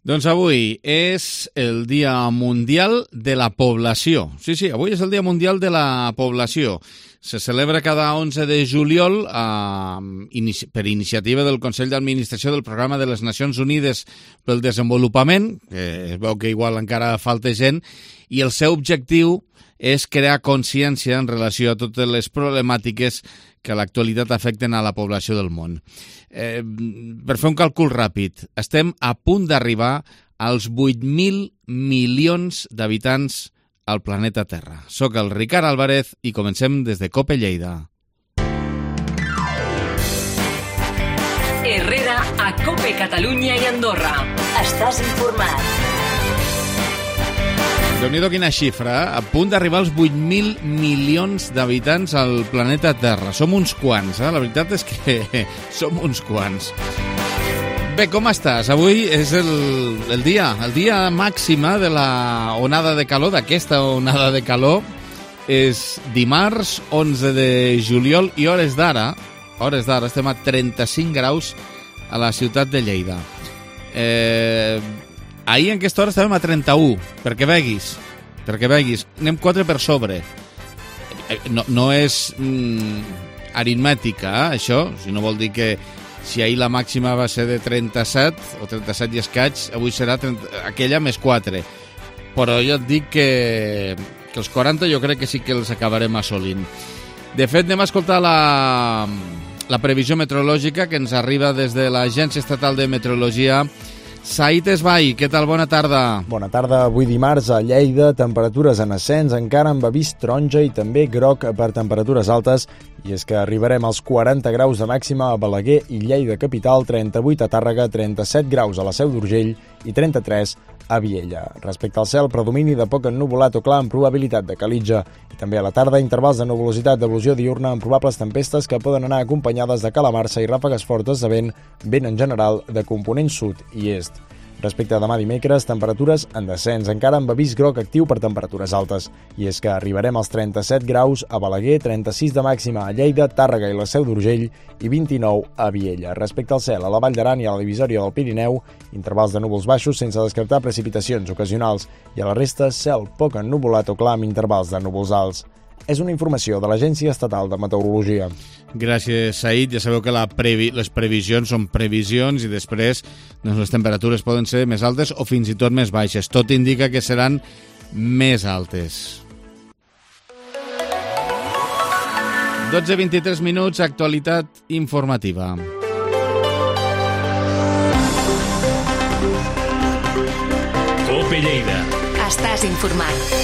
Doncs avui és el Dia Mundial de la Població. Sí, avui és el Dia Mundial de la Població. Se celebra cada 11 de juliol per iniciativa del Consell d'Administració del Programa de les Nacions Unides pel Desenvolupament, que es veu que igual encara falta gent, i el seu objectiu és crear consciència en relació a totes les problemàtiques que a l'actualitat afecten a la població del món. Per fer un càlcul ràpid, estem a punt d'arribar als 8.000 milions d'habitants al planeta Terra. Soc el Ricard Álvarez i comencem des de COPE Lleida. Herrera a COPE Catalunya i Andorra. Estàs informat. Déu-n'hi-do quina xifra, a punt d'arribar als 8.000 milions d'habitants al planeta Terra. Som uns quants, La veritat és que som uns quants. Bé, com estàs? Avui és el dia màxima de la onada de calor, d'aquesta onada de calor. És dimarts, 11 de juliol, i hores d'ara estem a 35 graus a la ciutat de Lleida. Ahir en aquesta hora estàvem a 31, perquè veguis. Anem 4 per sobre. No és aritmètica, això. O sigui, no vol dir que si ahir la màxima va ser de 37 o 37 i escaig, avui serà aquella més 4. Però jo et dic que els 40 jo crec que sí que els acabarem assolint. De fet, anem a escoltar la previsió meteorològica que ens arriba des de l'Agència Estatal de Meteorologia. Said Esbai, què tal? Bona tarda. Bona tarda. Avui dimarts a Lleida, temperatures en ascens, encara amb avís taronja i també groc per temperatures altes, i és que arribarem als 40 graus de màxima a Balaguer i Lleida capital, 38 a Tàrrega, 37 graus a la Seu d'Urgell i 33 a Viella. Respecte al cel, predomini de poc ennuvolat o clar amb probabilitat de calitja, i també a la tarda intervals de nuvolositat d'evolució diurna amb probables tempestes que poden anar acompanyades de calamarsa i ràfegues fortes de vent en general de component sud i est. Respecte a demà dimecres, temperatures en descens, encara amb avís groc actiu per temperatures altes. I és que arribarem als 37 graus a Balaguer, 36 de màxima a Lleida, Tàrrega i la Seu d'Urgell i 29 a Viella. Respecte al cel, a la Vall d'Aran i a la divisòria del Pirineu, intervals de núvols baixos sense descartar precipitacions ocasionals, i a la resta, cel poc ennuvolat o clar amb intervals de núvols alts. És una informació de l'Agència Estatal de Meteorologia. Gràcies, Said. Ja sabeu que les previsions són previsions i després les temperatures poden ser més altes o fins i tot més baixes. Tot indica que seran més altes. 12:23 minuts, actualitat informativa. COPE Lleida. Estàs informat.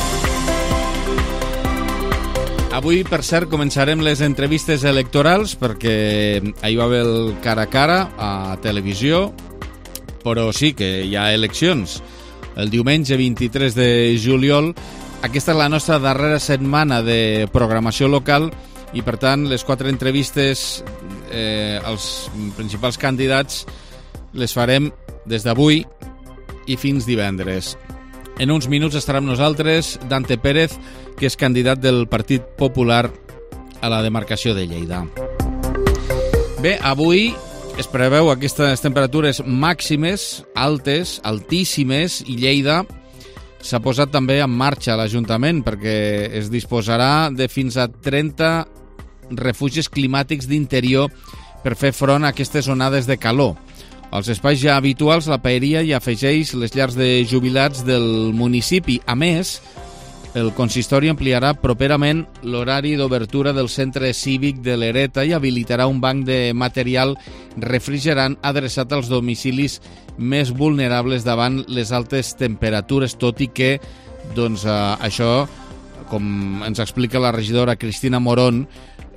Avui, per cert, començarem les entrevistes electorals perquè ahir va haver el cara a cara a televisió, però sí que hi ha eleccions. El diumenge 23 de juliol, aquesta és la nostra darrera setmana de programació local i, per tant, les 4 entrevistes als principals candidats les farem des d'avui i fins divendres. En uns minuts estarà amb nosaltres Dante Pérez, que és candidat del Partit Popular a la demarcació de Lleida. Bé, avui es preveu aquestes temperatures màximes, altes, altíssimes, i Lleida s'ha posat també en marxa a l'Ajuntament perquè es disposarà de fins a 30 refugis climàtics d'interior per fer front a aquestes onades de calor. Als espais ja habituals, la paeria hi afegeix les llars de jubilats del municipi. A més, el consistori ampliarà properament l'horari d'obertura del centre cívic de l'Hereta i habilitarà un banc de material refrigerant adreçat als domicilis més vulnerables davant les altes temperatures, tot i que això, com ens explica la regidora Cristina Morón,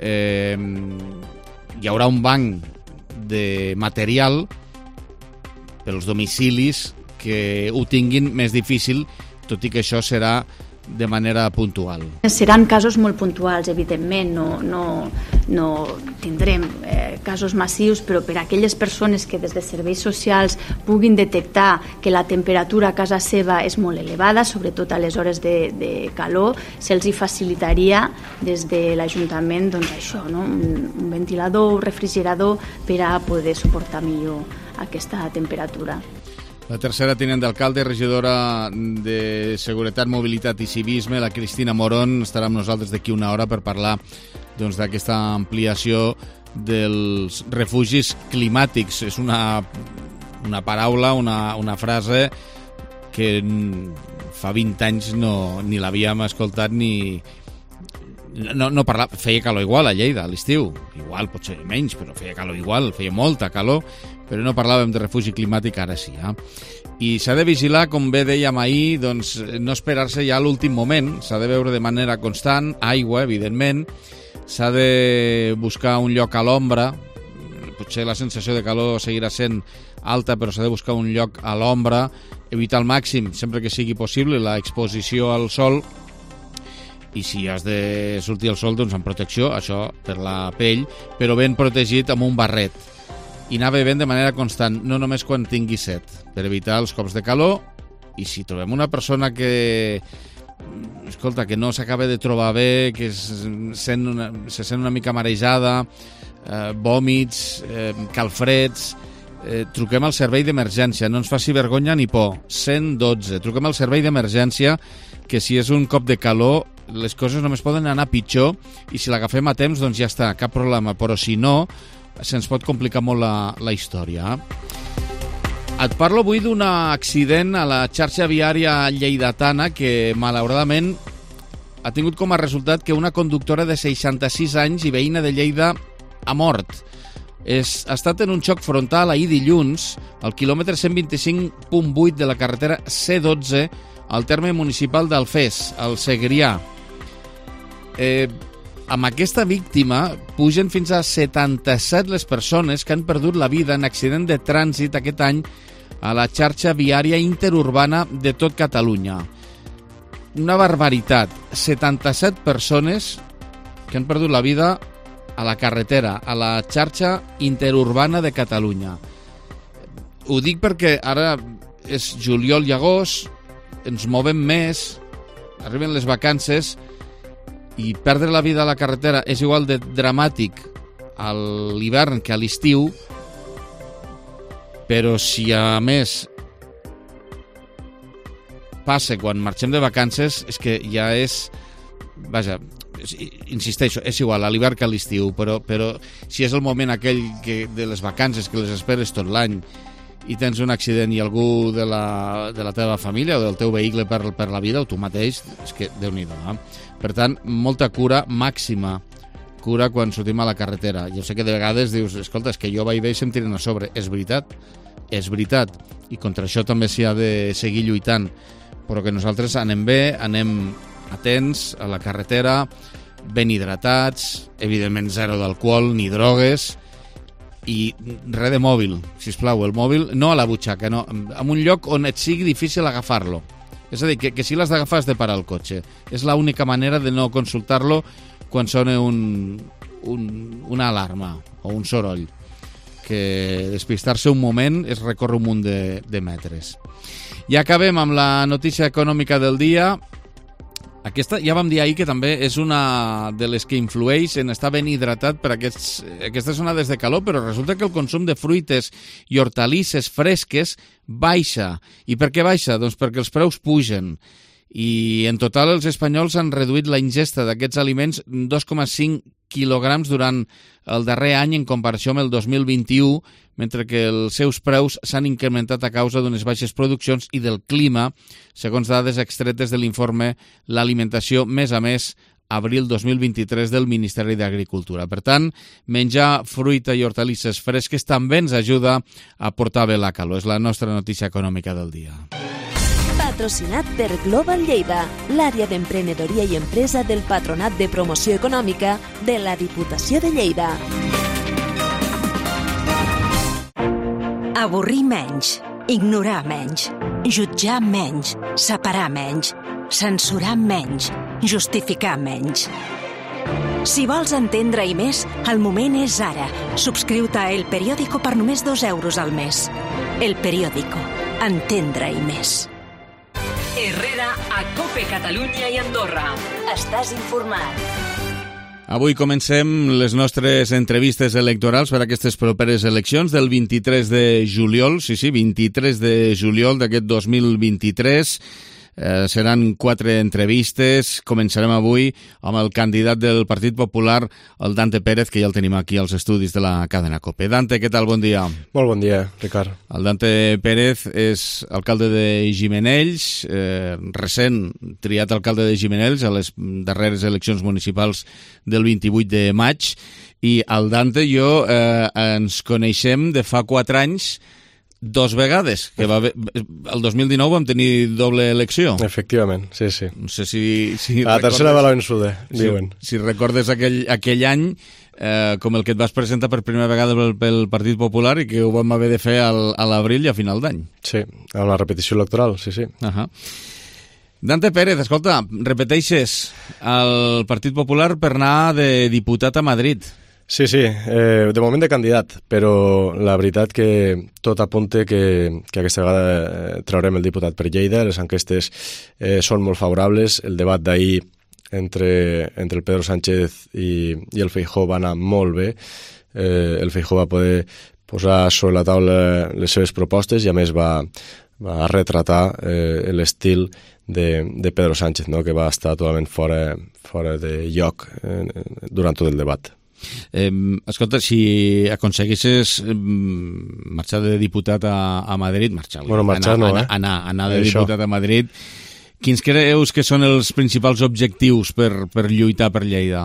hi haurà un banc de material pels domicilis que ho tinguin més difícil, tot i que això serà de manera puntual. Seran casos molt puntuals, evidentment, no tindrem casos massius, però per a aquelles persones que des de serveis socials puguin detectar que la temperatura a casa seva és molt elevada, sobretot a les hores de calor, se'ls hi facilitaria des de l'Ajuntament un ventilador, un refrigerador per a poder suportar millor aquesta temperatura. La tercera tinent d'alcalde, regidora de Seguretat, Mobilitat i Civisme, la Cristina Morón, estarà amb nosaltres d'aquí una hora per parlar d'aquesta ampliació dels refugis climàtics. És una paraula, una frase que fa 20 anys ni l'havíem escoltat ni... No parlava, feia calor igual a Lleida a l'estiu, igual potser menys, però feia calor igual, feia molta calor, però no parlàvem de refugi climàtic, ara sí. I s'ha de vigilar, com bé dèiem ahir, doncs no esperar-se ja a l'últim moment, s'ha de beure de manera constant, aigua, evidentment, s'ha de buscar un lloc a l'ombra, potser la sensació de calor seguirà sent alta, però s'ha de buscar un lloc a l'ombra, evitar al màxim, sempre que sigui possible, l'exposició al sol, i si has de sortir al sol, doncs amb protecció, això per la pell, però ben protegit amb un barret. I anar bevent de manera constant, no només quan tingui set, per evitar els cops de calor. I si trobem una persona que no s'acaba de trobar bé, que se sent una mica marejada, vòmits, calfreds, truquem al servei d'emergència, no ens faci vergonya ni por. 112, truquem al servei d'emergència, que si és un cop de calor les coses només poden anar pitjor, i si l'agafem a temps doncs ja està, cap problema, però si no se'ns pot complicar molt la història. Et parlo avui d'un accident a la xarxa viària lleidatana que malauradament ha tingut com a resultat que una conductora de 66 anys i veïna de Lleida ha mort. Ha estat en un xoc frontal ahir dilluns al quilòmetre 125.8 de la carretera C12 al terme municipal d'Alfés, al Segrià. Amb aquesta víctima pugen fins a 77 les persones que han perdut la vida en accident de trànsit aquest any a la xarxa viària interurbana de tot Catalunya. Una barbaritat. 77 persones que han perdut la vida a la carretera, a la xarxa interurbana de Catalunya. Ho dic perquè ara és juliol i agost, ens movem més, arriben les vacances, i perdre la vida a la carretera és igual de dramàtic a l'hivern que a l'estiu, però si a més passa quan marxem de vacances, és que ja és... Vaja, insisteixo, és igual a l'hivern que a l'estiu, però si és el moment aquell de les vacances que les esperes tot l'any i tens un accident i algú de la teva família o del teu vehicle per la vida o tu mateix, és que Déu-n'hi-do. Per tant, molta cura, màxima cura quan sortim a la carretera. Jo sé que de vegades dius, escolta, és que jo vaig bé i se'm tiren a sobre. És veritat, i contra això també s'hi ha de seguir lluitant, però que nosaltres anem bé, anem atents a la carretera, ben hidratats, evidentment zero d'alcohol ni drogues, i res de mòbil, sisplau, el mòbil no a la butxaca, no, en un lloc on et sigui difícil agafar-lo. És a dir, que si l'has d'agafar has de parar el cotxe. És l'única manera de no consultar-lo quan sona una alarma o un soroll. Que despistar-se un moment és recórrer un munt de metres. I acabem amb la notícia econòmica del dia. Aquesta ja vam dir ahir que també és una de les que influeix en estar ben hidratat per aquestes onades de calor, però resulta que el consum de fruites i hortalisses fresques baixa. I per què baixa? Doncs perquè els preus pugen. I en total els espanyols han reduït la ingesta d'aquests aliments 2,5 quilograms durant el darrer any en comparació amb el 2021, mentre que els seus preus s'han incrementat a causa d'unes baixes produccions i del clima, segons dades extretes de l'informe L'alimentació mes a mes abril 2023 del Ministeri d'Agricultura. Per tant, menjar fruita i hortalisses fresques també ens ajuda a portar bé la calor. És la nostra notícia econòmica del dia. Patrocinat per Global Lleida, l'àrea d'emprenedoria i empresa del Patronat de Promoció Econòmica de la Diputació de Lleida. Avorrir menys, ignorar menys, jutjar menys, separar menys, censurar menys, justificar menys. Si vols entendre-hi més, el moment és ara. Subscriu-te a El Periódico per només 2 euros al mes. El Periódico. Entendre-hi més. Herrera a COPE Catalunya i Andorra. Estàs informat. Avui comencem les nostres entrevistes electorals per a aquestes properes eleccions del 23 de juliol, 23 de juliol d'aquest 2023. Seran 4 entrevistes. Començarem avui amb el candidat del Partit Popular, el Dante Pérez, que ja el tenim aquí als estudis de la cadena COPE. Dante, què tal? Bon dia. Molt bon dia, Ricard. El Dante Pérez és alcalde de Gimenells, recent triat alcalde de Gimenells a les darreres eleccions municipals del 28 de maig, i el Dante i jo ens coneixem de fa 4 anys, 2 vegades, que el 2019 vam tenir doble elecció. Efectivament, sí. No sé si la tercera va la vençuda, diuen. Si recordes aquell any com el que et vas presentar per primera vegada pel Partit Popular i que ho vam haver de fer a l'abril i a final d'any. Sí, amb la repetició electoral, sí. Dante Pérez, escolta, repeteixes el Partit Popular per anar de diputat a Madrid. Sí, de moment de candidat, però la veritat que tot apunta que aquesta vegada traurem el diputat per Lleida. Les enquestes són molt favorables. El debat d'ahir entre el Pedro Sánchez i el Feijóo va anar molt bé. El Feijóo va poder posar sobre la taula les seves propostes i a més va retratar l'estil de Pedro Sánchez, no? Que va estar totalment fora de lloc durant tot el debat. Escolta, si aconseguissis marxar de diputat a Madrid, anar de diputat a Madrid, quins creus que són els principals objectius per lluitar per Lleida?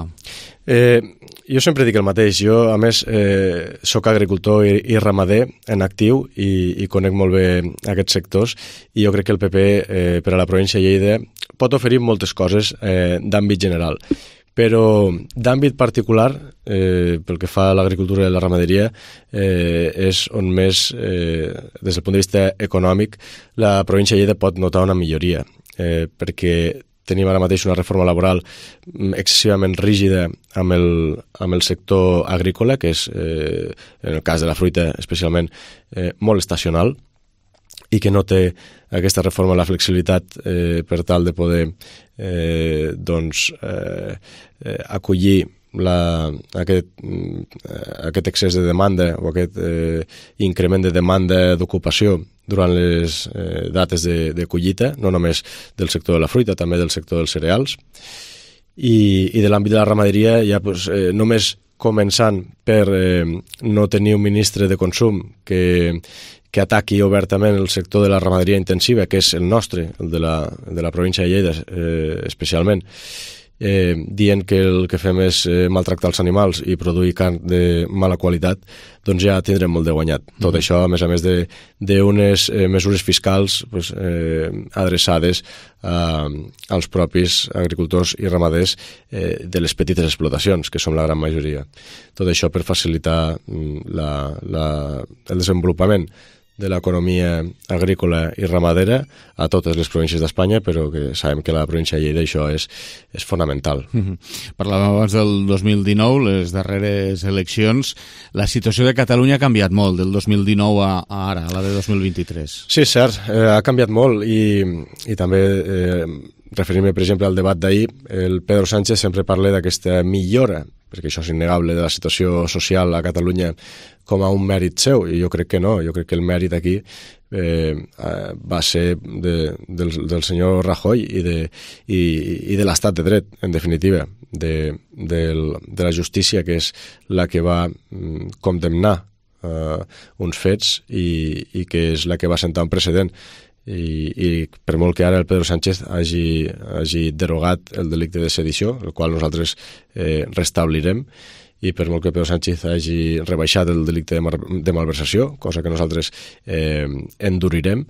Jo sempre dic el mateix. Jo, a més, soc agricultor i ramader en actiu i conec molt bé aquests sectors, i jo crec que el PP per a la província de Lleida pot oferir moltes coses d'àmbit general. Però d'àmbit particular, pel que fa a l'agricultura i la ramaderia, és on més, des del punt de vista econòmic, la província de Lleida pot notar una milloria, perquè tenim ara mateix una reforma laboral excessivament rígida amb el sector agrícola, que és, en el cas de la fruita especialment, molt estacional, i que no té aquesta reforma la flexibilitat per tal de poder acollir aquest excés de demanda o aquest increment de demanda d'ocupació durant les dates de collita, no només del sector de la fruita, també del sector dels cereals. I de l'àmbit de la ramaderia, ja només començant per no tenir un ministre de consum que ataqui obertament el sector de la ramaderia intensiva, que és el nostre, el de la província de Lleida especialment, dient que el que fem és maltractar els animals i produir carn de mala qualitat, doncs ja tindrem molt de guanyat. Tot això, a més d'unes mesures fiscals adreçades als propis agricultors i ramaders de les petites explotacions, que som la gran majoria. Tot això per facilitar el desenvolupament de l'economia agrícola i ramadera a totes les províncies d'Espanya, però que sabem que a la província de Lleida això és fonamental. Parlàvem abans del 2019, les darreres eleccions. La situació de Catalunya ha canviat molt del 2019 a ara, a la de 2023. Sí, cert, ha canviat molt i també referint-me, per exemple, al debat d'ahir, el Pedro Sánchez sempre parla d'aquesta millora, perquè això és innegable, de la situació social a Catalunya com a un mèrit seu, i jo crec que no. Jo crec que el mèrit aquí va ser del senyor Rajoy i de l'estat de dret, en definitiva, de la justícia, que és la que va condemnar uns fets i que és la que va sentar un precedent. I per molt que ara el Pedro Sánchez hagi derogat el delicte de sedició, el qual nosaltres restablirem, i per molt que Pedro Sánchez hagi rebaixat el delicte de malversació, cosa que nosaltres endurirem,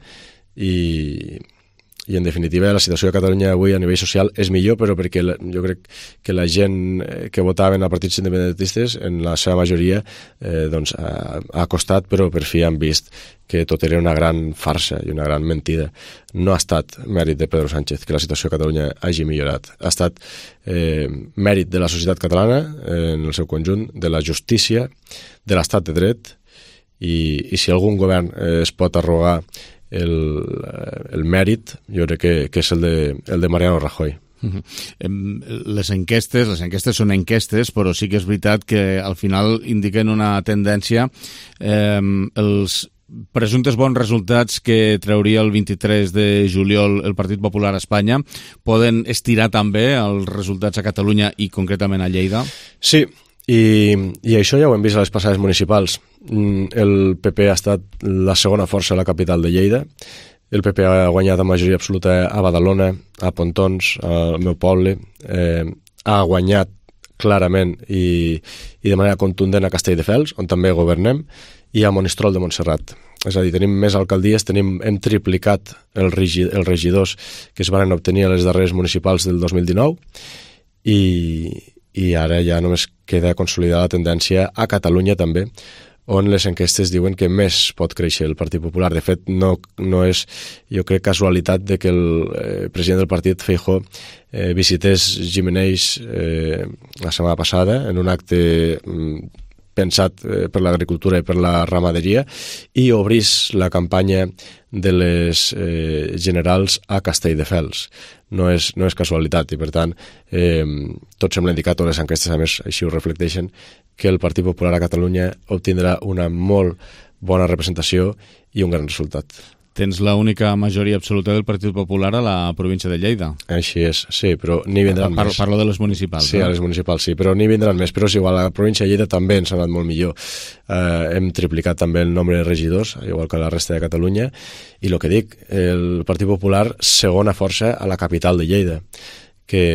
i en definitiva la situació de Catalunya avui a nivell social és millor, però perquè jo crec que la gent que votaven a partits independentistes en la seva majoria ha costat, però per fi han vist que tot era una gran farsa i una gran mentida. No ha estat mèrit de Pedro Sánchez que la situació a Catalunya hagi millorat, ha estat mèrit de la societat catalana en el seu conjunt, de la justícia, de l'estat de dret, i si algun govern es pot arrogar el mèrit, jo crec que és el de Mariano Rajoy. Les enquestes són enquestes, però sí que és veritat que al final indiquen una tendència. Els presumptes bons resultats que trauria el 23 de juliol el Partit Popular a Espanya poden estirar també els resultats a Catalunya i concretament a Lleida? Sí, i això ja ho hem vist a les passades municipals. El PP ha estat la segona força a la capital de Lleida. El PP ha guanyat amb majoria absoluta a Badalona, a Pontons, al meu poble. Ha guanyat clarament i de manera contundent a Castelldefels, on també governem, i a Monistrol de Montserrat. És a dir, tenim més alcaldies, hem triplicat els regidors que es van obtenir a les darreres municipals del 2019 i ara ja només queda consolidar la tendència a Catalunya també, on les enquestes diuen que més pot créixer el Partit Popular. De fet, no és, jo crec, casualitat de que el president del partit, Feijóo, visités Gimenells la setmana passada en un acte pensat per l'agricultura i per la ramaderia i obrís la campanya de les generals a Castelldefels. No és casualitat i, per tant, tot sembla indicar, totes les enquestes, a més, així ho reflecteixen, que el Partit Popular a Catalunya obtindrà una molt bona representació i un gran resultat. Tens l'única majoria absoluta del Partit Popular a la província de Lleida. Així és, sí, però n'hi vindran més. Parlo de les municipals. Sí, a les municipals sí, però n'hi vindran més. Però és igual, a la província de Lleida també ens ha anat molt millor. Hem triplicat també el nombre de regidors, igual que la resta de Catalunya, i el que dic, el Partit Popular segona força a la capital de Lleida, que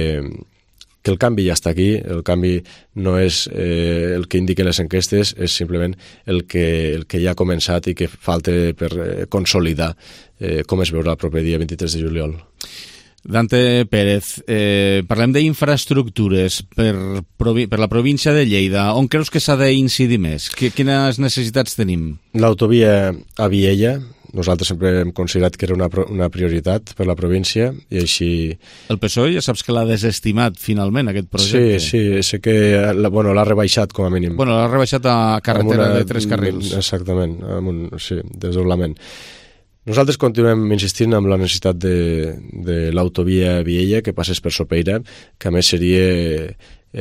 el canvi ja està aquí, el canvi no és el que indiquen les enquestes, és simplement el que ja ha començat i que falta per consolidar com es veurà el proper dia 23 de juliol. Dante Pérez, parlem d'infraestructures per la província de Lleida. On creus que s'ha d'incidir més? Quines necessitats tenim? L'autovia a Viella. Nosaltres sempre hem considerat que era una prioritat per la província i així... El PSOE ja saps que l'ha desestimat finalment, aquest projecte. Sí, sé que l'ha rebaixat com a mínim. L'ha rebaixat a carretera de 3 carrils. Exactament, desdoblament. Nosaltres continuem insistint en la necessitat de l'autovia Viella que passés per Sopeira, que a més seria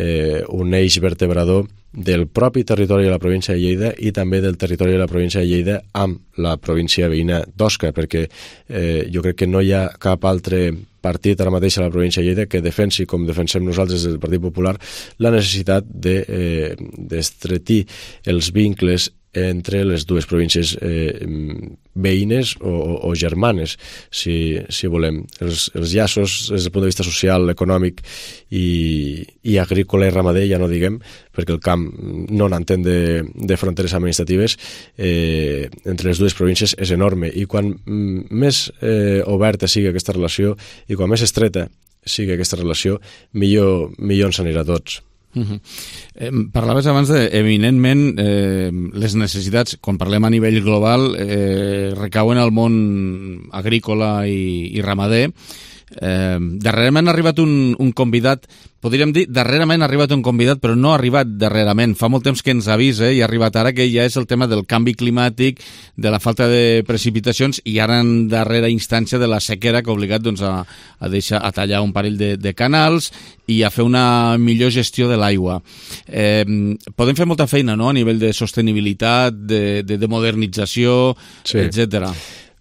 un eix vertebrador del propi territori de la província de Lleida i també del territori de la província de Lleida amb la província veïna d'Osca, perquè jo crec que no hi ha cap altre partit ara mateix a la província de Lleida que defensi, com defensem nosaltres del Partit Popular, la necessitat d'estretir els vincles entre les dues províncies veïnes o germanes, si volem. Els llaços des del punt de vista social, econòmic i agrícola i ramader, ja no diguem, perquè el camp no n'entén de fronteres administratives, entre les dues províncies és enorme. I quan més oberta sigui aquesta relació i quan més estreta sigui aquesta relació, millor ens anirà a tots. Parlaves abans evidentment les necessitats, quan parlem a nivell global, recauen al món agrícola i ramader. Darrerament ha arribat un convidat, podríem dir darrerament ha arribat un convidat, però no ha arribat darrerament, fa molt temps que ens avisa i ha arribat ara, que ja és el tema del canvi climàtic, de la falta de precipitacions i ara en darrera instància de la sequera que ha obligat a tallar un parell de canals i a fer una millor gestió de l'aigua. Podem fer molta feina, no?, a nivell de sostenibilitat, de modernització, etcètera.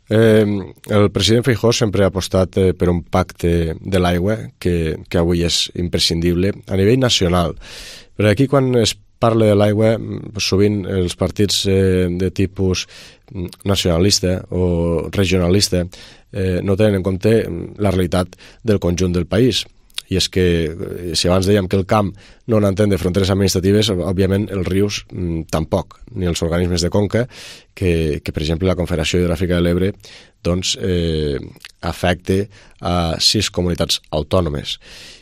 El president Feijóo sempre ha apostat per un pacte de l'aigua que avui és imprescindible a nivell nacional. Però aquí, quan es parla de l'aigua, sovint els partits de tipus nacionalista o regionalista no tenen en compte la realitat del conjunt del país. I és que, si abans dèiem que el camp no n'entén de fronteres administratives, òbviament els rius tampoc, ni els organismes de conca, que per exemple la Confederació Hidrogràfica de l'Ebre doncs, afecta a 6 comunitats autònomes.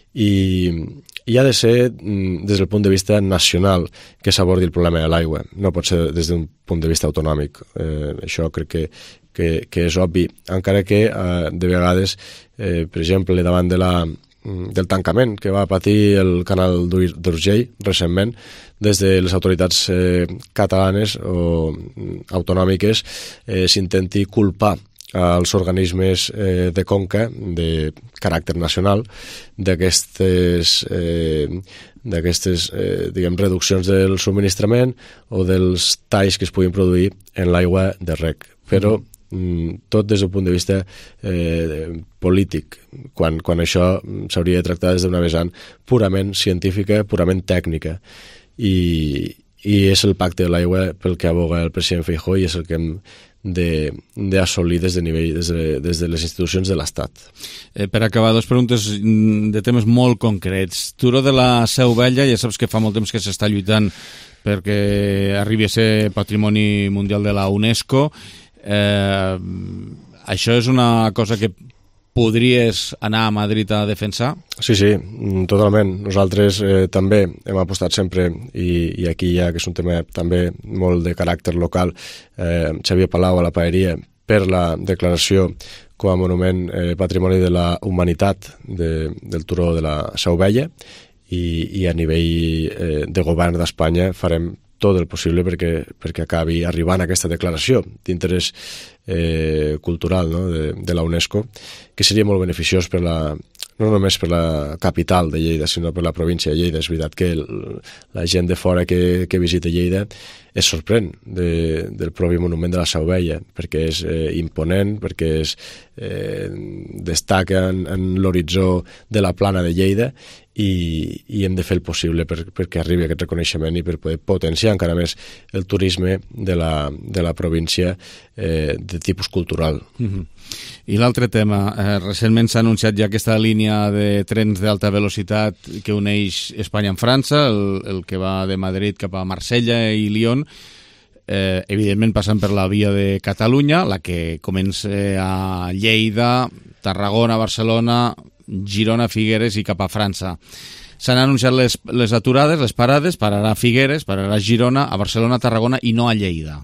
I ha de ser des del punt de vista nacional que s'abordi el problema de l'aigua, no pot ser des d'un punt de vista autonòmic. Això crec que és obvi, encara que de vegades, per exemple, davant del tancament que va patir el canal d'Urgell recentment, des de les autoritats catalanes o autonòmiques s'intenti culpar als organismes de conca de caràcter nacional d'aquestes reduccions del subministrament o dels talls que es puguin produir en l'aigua de reg. Però tot des d'un punt de vista polític, quan això s'hauria de tractar des d'una vessant purament científica, purament tècnica. I és el pacte de l'aigua pel que aboga el president Feijóo i és el que hem d'assolir des de les institucions de l'Estat. Per acabar, dues preguntes de temes molt concrets. Turó de la Seu Vella, ja saps que fa molt temps que s'està lluitant perquè arribi a ser Patrimoni Mundial de la UNESCO. Això és una cosa que podries anar a Madrid a defensar? Sí, totalment. Nosaltres també hem apostat sempre, i aquí ja que és un tema també molt de caràcter local, Xavier Palau a la Paeria, per la declaració com a monument patrimoni de la humanitat del Turó de la Seu Vella, i a nivell de govern d'Espanya farem tot el possible perquè acabi arribant a aquesta declaració d'interès cultural, no?, de la UNESCO, que seria molt beneficiós no només per la capital de Lleida, sinó per la província de Lleida. És veritat que la gent de fora que visita Lleida es sorprèn del propi monument de la Seu Vella, perquè és imponent, perquè destaca en l'horitzó de la plana de Lleida, i hem de fer el possible perquè arribi aquest reconeixement i per poder potenciar encara més el turisme de la província de tipus cultural. I l'altre tema, recentment s'ha anunciat ja aquesta línia de trens d'alta velocitat que uneix Espanya amb França, el que va de Madrid cap a Marsella i Lyon, evidentment passant per la via de Catalunya, la que comença a Lleida, Tarragona, Barcelona, Girona, Figueres i cap a França. S'han anunciat les aturades, les parades, pararà a Figueres, pararà a Girona, a Barcelona, a Tarragona i no a Lleida.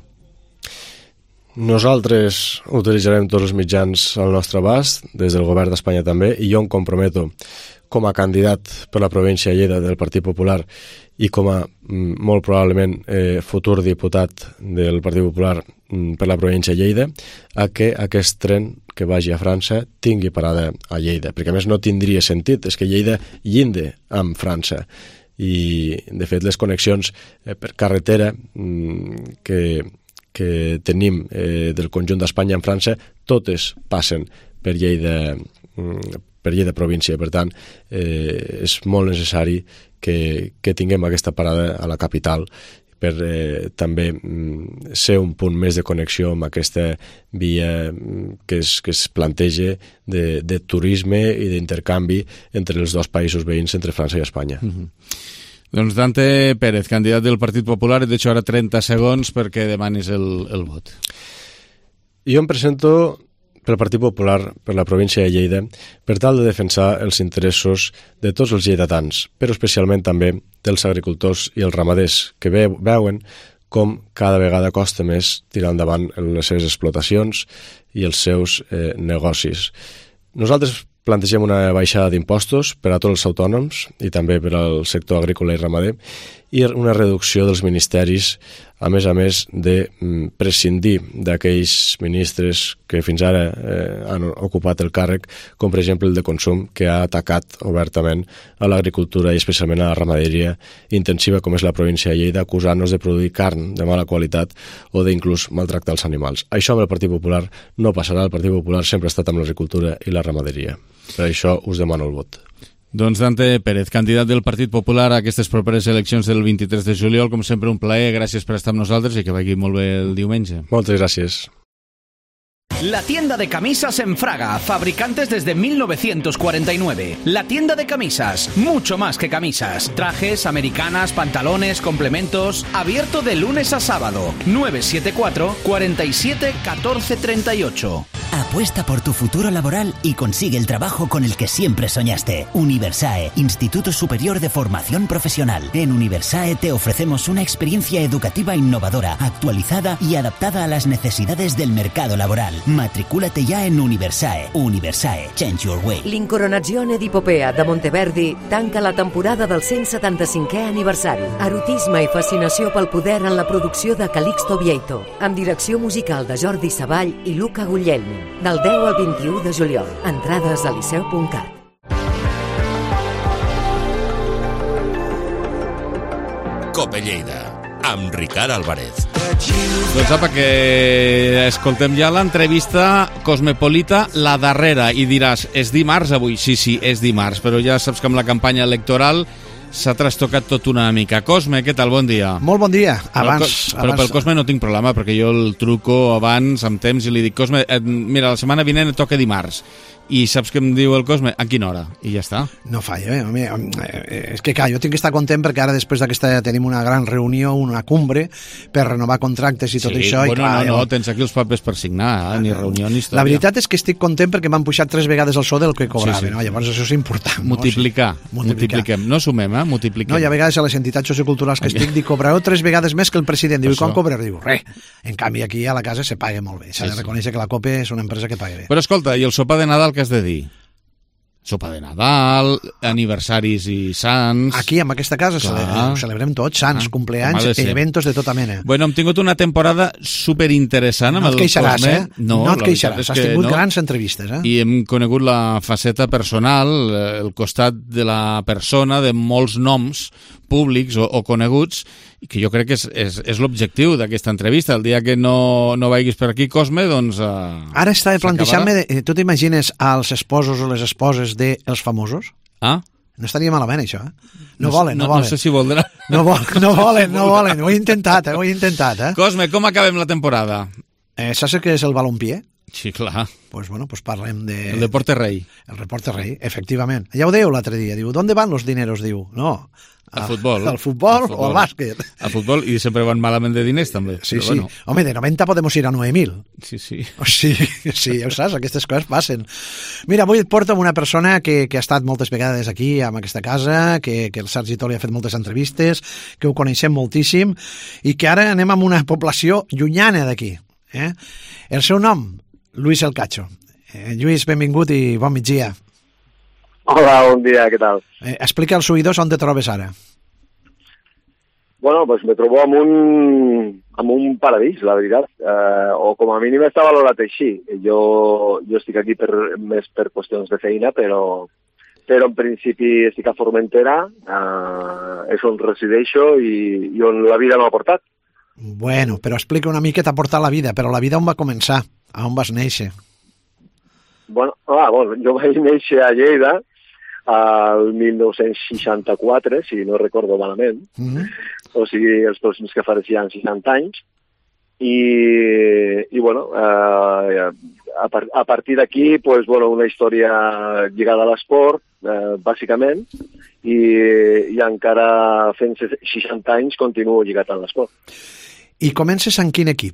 Nosaltres utilitzarem tots els mitjans al nostre abast, des del govern d'Espanya també, i jo em comprometo com a candidat per la província de Lleida del Partit Popular i com a molt probablement futur diputat del Partit Popular per la província de Lleida, a que aquest tren que vagi a França tingui parada a Lleida, perquè a més no tindria sentit, és que Lleida llindi amb França, i de fet les connexions per carretera que tenim del conjunt d'Espanya amb França, totes passen per Lleida província. Per tant, és molt necessari que tinguem aquesta parada a la capital per també ser un punt més de connexió amb aquesta via que es planteja de turisme i d'intercanvi entre els dos països veïns, entre França i Espanya. Doncs Dante Pérez, candidat del Partit Popular, et deixo ara 30 segons perquè demanis el vot. Jo em presento pel Partit Popular per la província de Lleida per tal de defensar els interessos de tots els lleidatans, però especialment també dels agricultors i els ramaders, que veuen com cada vegada costa més tirar endavant les seves explotacions i els seus negocis. Nosaltres plantegem una baixada d'impostos per a tots els autònoms i també per al sector agrícola i ramader, i una reducció dels ministeris, a més de prescindir d'aquells ministres que fins ara han ocupat el càrrec, com per exemple el de Consum, que ha atacat obertament a l'agricultura i especialment a la ramaderia intensiva com és la província de Lleida, acusant-nos de produir carn de mala qualitat o d'inclús maltractar els animals. Això amb el Partit Popular no passarà. El Partit Popular sempre ha estat amb l'agricultura i la ramaderia. Per això us demano el vot. Doncs Dante Pérez, candidat del Partit Popular a aquestes properes eleccions del 23 de juliol. Com sempre, un plaer. Gràcies per estar amb nosaltres i que vagi molt bé el diumenge. Moltes gràcies. La tienda de camisas en Fraga, fabricantes desde 1949. La tienda de camisas, mucho más que camisas. Trajes, americanas, pantalones, complementos. Abierto de lunes a sábado. 974 47 14 38. Apuesta por tu futuro laboral y consigue el trabajo con el que siempre soñaste. Universae, Instituto Superior de Formación Profesional. En Universae te ofrecemos una experiencia educativa innovadora, actualizada y adaptada a las necesidades del mercado laboral. Matricúlate ya en Universae. Universae, change your way. L'Incoronazione d'Hipopea de Monteverdi tanca la temporada del 175è aniversari. Erotisme i fascinació pel poder en la producció de Calixto Vieito, amb direcció musical de Jordi Savall i Luca Guglielmi. del 10 al 21 de juliol. Entrades a liceu.cat. Cope Lleida, amb Ricard Álvarez. Doncs apa, que escoltem ja l'entrevista cosmopolita, la darrera, i diràs, és dimarts avui? Sí, és dimarts, però ja saps que amb la campanya electoral s'ha trastocat tot una mica. Cosme, què tal? Bon dia. Molt bon dia. Però pel Cosme no tinc problema, perquè jo el truco abans, amb temps, i li dic, Cosme, mira, la setmana vinent et toca dimarts. I saps què em diu el Cosme? A quina hora? I ja està. No falla, és que clar, jo tinc que estar content perquè ara després d'aquesta tenim una gran reunió, una cumbre per renovar contractes i tot això. Bueno, i clar, no, tens aquí els papers per signar, ni reunió ni història. La veritat és que estic content perquè m'han pujat 3 vegades el sou del que cobrava, no? Llavors això és important. Multipliquem. No sumem, multipliquem. No, i a vegades a les entitats socioculturals que estic dic, cobreu 3 vegades més que el president. Diu, i quan cobreu? Diu, res. En canvi, aquí a la casa se paga molt bé. S'ha de reconèixer que la COPE és una empresa que paga bé. Però escolta, i el sopar de Nadal què has de dir? Sopa de Nadal, aniversaris i sants... Aquí, en aquesta casa, celebrem tots, sants, compleanys, eventos de tota mena. Bueno, hem tingut una temporada superinteressant amb el Cosme. No et queixaràs, No et queixaràs, has tingut grans entrevistes, I hem conegut la faceta personal, el costat de la persona, de molts noms públics o coneguts, que jo crec que és l'objectiu d'aquesta entrevista. El dia que no vagis per aquí, Cosme, doncs... Ara estava plantejant-me, tu t'imagines als esposos o les esposes dels famosos? Ah? No estaria malament, això, No volen. No sé si voldrà. No volen. Ho he intentat. Cosme, com acabem la temporada? Saps què és el balompié? Sí, clar. Pues parlem de... El deporte rei. El deporte rei, efectivament. Ja ho dèieu l'altre dia, diu, ¿dónde van los dineros? Diu, no... Al futbol. Al futbol o al bàsquet. Al futbol, i sempre van malament de diners, també. Sí. Bueno. Home, de 90 podemos ir a 9.000. Sí. Sí, ja ho saps, aquestes coses passen. Mira, avui et porto una persona que ha estat moltes vegades aquí, en aquesta casa, que el Sergi Toli ha fet moltes entrevistes, que ho coneixem moltíssim, i que ara anem amb una població llunyana d'aquí. El seu nom, Lluís El Cacho. Lluís, benvingut i bon migdia. Hola, bon dia, què tal? Explica als oïdors on te trobes ara. Bueno, pues me trobo amb un paradís, la veritat. O com a mínim està valorat així. Jo estic aquí més per qüestions de feina, però en principi estic a Formentera, és on resideixo i on la vida m'ha portat. Bueno, però explica una mica què t'ha portat la vida, però la vida on va començar? A on vas néixer? Bueno, jo vaig néixer a Lleida al 1964, si no recordo malament, o sigui, els pròxims que farien 60 anys, i bueno, a partir d'aquí, pues, bueno, una història lligada a l'esport, bàsicament, i encara fent 60 anys continuo lligat a l'esport. I comences en quin equip?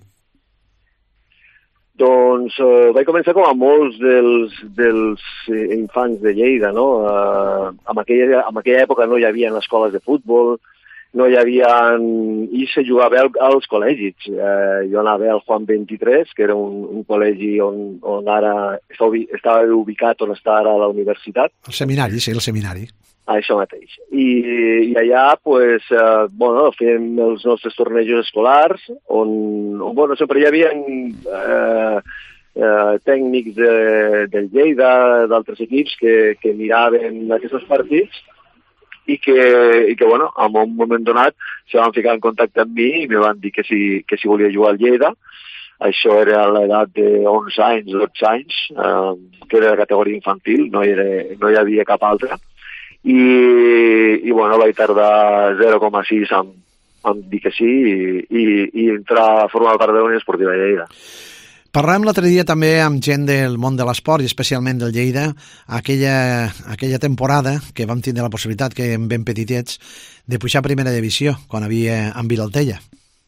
Doncs vaig començar com a molts dels infants de Lleida, no? En aquella època no hi havia escoles de futbol, no hi havia... i se jugava als col·legis. Jo anava al Juan 23, que era un col·legi on ara estava ubicat on està ara la universitat. El seminari, sí, el seminari. Això mateix. I allà, pues, fèiem els nostres tornejos escolars, on sempre hi havia tècnics del Lleida, d'altres equips que miraven aquests partits i que en un moment donat se van ficar en contacte amb mi i me van dir que si volia jugar al Lleida. Això era a l'edat de 11 anys, 12 anys, que era de categoria infantil, no hi havia cap altra. I vaig tardar 0,6 en dir que sí i entrar a formar part de la Unió Esportiva de Lleida. Parlàvem l'altre dia també amb gent del món de l'esport i especialment del Lleida, aquella temporada que vam tindre la possibilitat, que eren ben petitets, de pujar a primera divisió, quan havia en Vilaltella.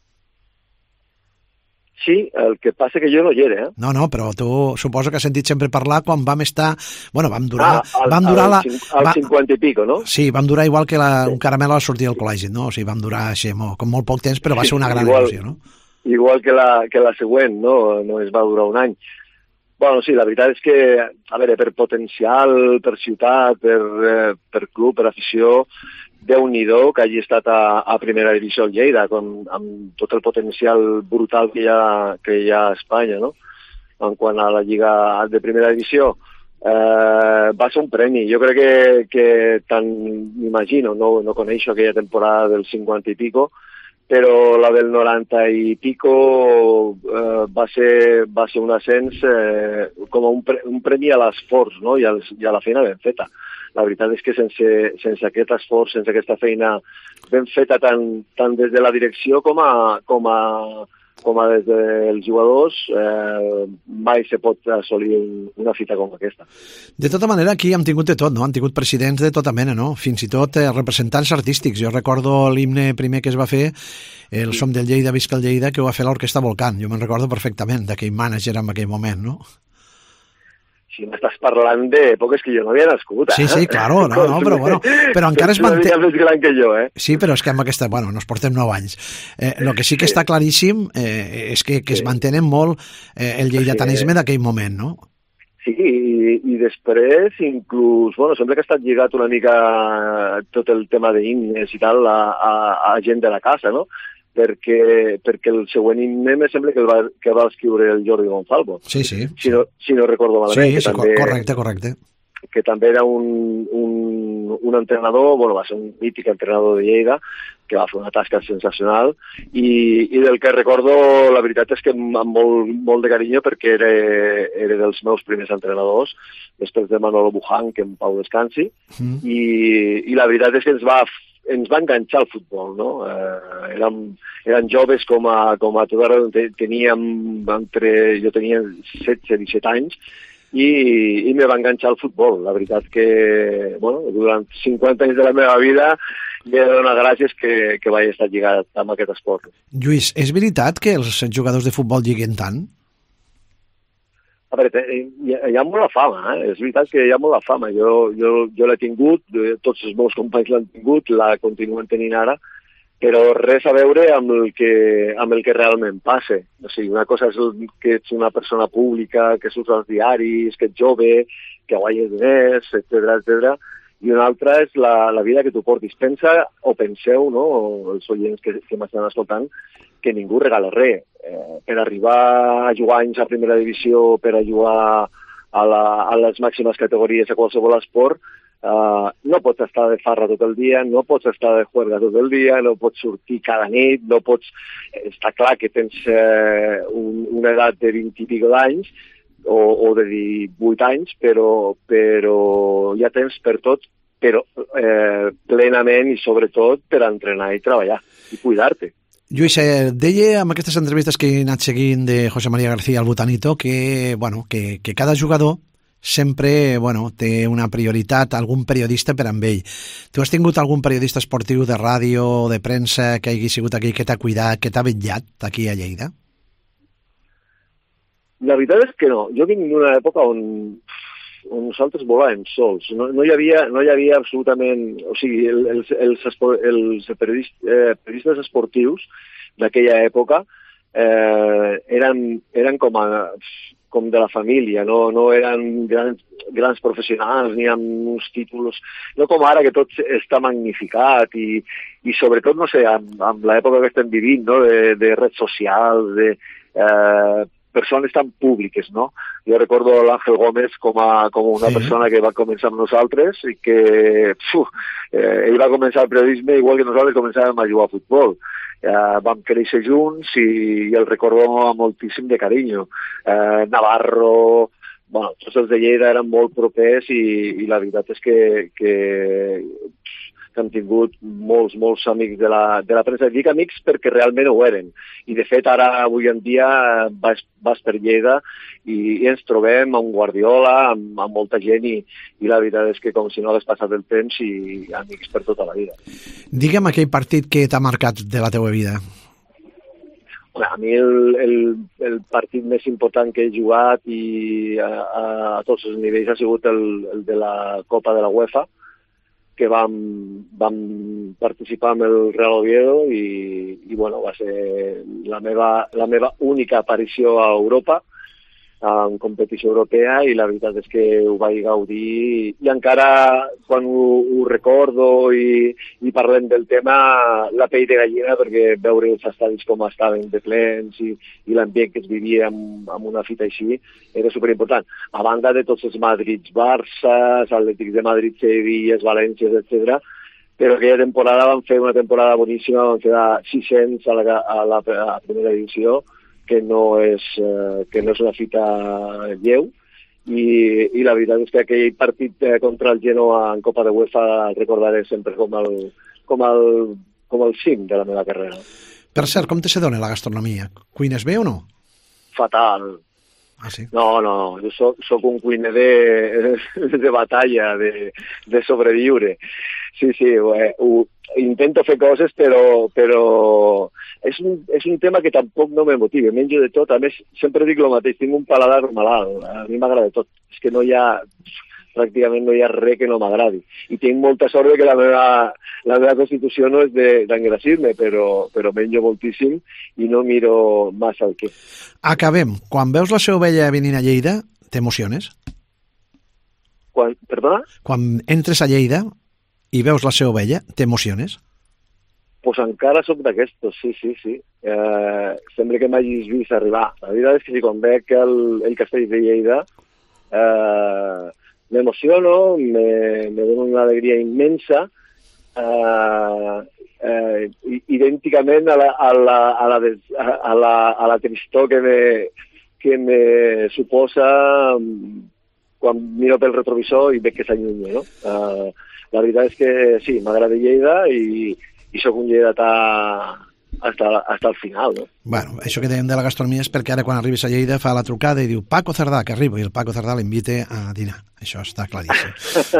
Sí, el que passa que jo no hi era, No, però tu suposo que has sentit sempre parlar quan vam estar... Bueno, vam durar... Al 50 i pico, no? Sí, vam durar igual que un caramel a sortir del col·legi, no? O sigui, vam durar així, com molt poc temps, però va ser una gran il·lusió, no? Igual que la següent, no? No es va durar un any. Bueno, sí, la veritat és que, a veure, per potencial, per ciutat, per club, per afició, Déu-n'hi-do que hagi estat a primera divisió al Lleida, amb tot el potencial brutal que hi ha a Espanya, no? en quant a la Lliga de Primera Divisió, va ser un premi. Jo crec que tant m'imagino, no coneixo aquella temporada del 50 i pico, però la del 90 i pico va ser un ascens com un premi a l'esforç, no? I a la feina ben feta. La veritat és que sense aquest esforç, sense aquesta feina ben feta tant des de la direcció com a des dels jugadors, mai se pot assolir una fita com aquesta. De tota manera, aquí hem tingut de tot, no? Han tingut presidents de tota mena, no? Fins i tot representants artístics. Jo recordo l'himne primer que es va fer, el Som del Lleida, Visca el Lleida, que ho va fer l'Orquestra Volcán. Jo me'n recordo perfectament d'aquell mànager en aquell moment, no? Si m'estàs parlant d'èpoques que jo no havia nascut, Sí, claro, no, però bueno, però encara es manté... més gran que jo, Sí, però és que amb aquesta... Bueno, nos portem 9 anys. El que sí que està claríssim és que es mantenen molt el lleidatanisme d'aquell moment, no? Sí, i després inclús, bueno, sembla que ha estat lligat una mica tot el tema d'himnes i tal a gent de la casa, no? Perquè el següent himne me sembla que va escriure el Jordi Gonzalvo. Sí. Si no recordo malament. Sí, correcte. Que també era un entrenador, bueno, va ser un mític entrenador de Lleida, que va fer una tasca sensacional, i del que recordo, la veritat és que amb molt de carinyo, perquè era dels meus primers entrenadors, després de Manolo Buján, que en pau descansi, i la veritat és que ens va enganxar al futbol, no? Eren joves com a tot arreu, jo tenia 16-17 anys, i me va enganxar al futbol. La veritat que, bueno, durant 50 anys de la meva vida li he de donar gràcies que vaig estar lligat amb aquest esport. Lluís, és veritat que els jugadors de futbol lliguen tant? A veure, hi ha molta fama, és veritat que hi ha molta fama. Jo l'he tingut, tots els meus companys l'han tingut, la continuen tenint ara, però res a veure amb el que realment passa. O sigui, una cosa és que ets una persona pública, que surts als diaris, que ets jove, que guanyes diners, etc. I una altra és la vida que tu portis. Pensa, o penseu, no?, els oients que m'estan escoltant, que ningú regala res. Per arribar a jugar anys a primera divisió, per a jugar a les màximes categories a qualsevol esport, no pots estar de farra tot el dia, no pots estar de juerga tot el dia, no pots sortir cada nit, no pots... Està clar que tens una edat de 20 i pico d'anys, o de 18 anys, però ja tens per tot, però plenament i sobretot per entrenar i treballar i cuidar-te. Lluís, deia amb aquestes entrevistes que he anat seguint de José María García al Botanito que cada jugador sempre té una prioritat, algun periodista per amb ell. Tu has tingut algun periodista esportiu de ràdio o de premsa que hagi sigut aquí, que t'ha cuidat, que t'ha vetllat aquí a Lleida? La veritat és que no. Jo vinc d'una època on nosaltres volàvem sols. No hi havia absolutament... O sigui, els periodistes esportius d'aquella època eren com de la família, no eren grans professionals ni amb uns títols, no com ara que tot està magnificat i sobretot, no sé, amb l'època que estem vivint, no?, de redes socials, de persones tan públiques, no? Jo recordo l'Àngel Gómez com una persona que va començar amb nosaltres i que ell va començar el periodisme igual que nosaltres començàvem a jugar a futbol. Vam créixer junts i el recordo amb moltíssim de carinyo. Navarro, bueno, tots els de Lleida eren molt propers i la veritat és que hem tingut molts amics de la premsa. Dic amics perquè realment ho eren. I de fet ara, avui en dia, vas per Lleida i ens trobem amb Guardiola, amb molta gent i la veritat és que com si no hagués passat el temps i amics per tota la vida. Digue'm aquell partit que t'ha marcat de la teua vida. A mi el partit més important que he jugat i a tots els nivells ha sigut el de la Copa de la UEFA, que vam participar amb el Real Oviedo i bueno, va ser la meva única aparició a Europa en competició europea, i la veritat és que ho vaig gaudir, i encara quan ho recordo i parlem del tema, la pell de gallina, perquè veure els estadis com estaven de plens i l'ambient que es vivia amb una fita així era superimportant. A banda de tots els Madrids, Barça, Atlètics de Madrid, Sevilles, Valències, etc. Però aquella temporada van fer una temporada boníssima, van quedar 600 a la primera divisió, que no és una fita lleu, i la veritat és que aquell partit contra el Genoa en Copa de UEFA el recordaré sempre com el cim de la meva carrera. Per cert, com te se dona la gastronomia? Cuines bé o no? Fatal. Ah, sí? No, jo soc un cuiner de batalla, de sobreviure. Sí, intento fer coses, però és un tema que tampoc no me motiva. Menjo de tot, a més, sempre dic el mateix, tinc un paladar malalt, a mi m'agrada tot. És que pràcticament no hi ha res que no m'agradi. I tinc molta sort que la meva constitució no és d'engreixir-me, però menjo moltíssim i no miro massa el què. Acabem. Quan veus la seva ovella venint a Lleida, t'emociones? Perdona? Quan entres a Lleida i veus la seva ovella, t'emociones? Pues encara sóc d'aquestos, sí. Sempre que m'hagis vist arribar. La veritat és que quan veig el castell de Lleida m'emociono, me dona una alegria immensa, idènticament a la tristor que me suposa quan miro pel retrovisor i veig que s'allunya, no? La veritat és que sí, m'agrada Lleida i sóc un lleidatà hasta el final, no? Bueno, això que dèiem de la gastronomia és perquè ara quan arribes a Lleida fa la trucada i diu Paco Cerdà, que arriba, i el Paco Cerdà l'invita a dinar. Això està claríssim.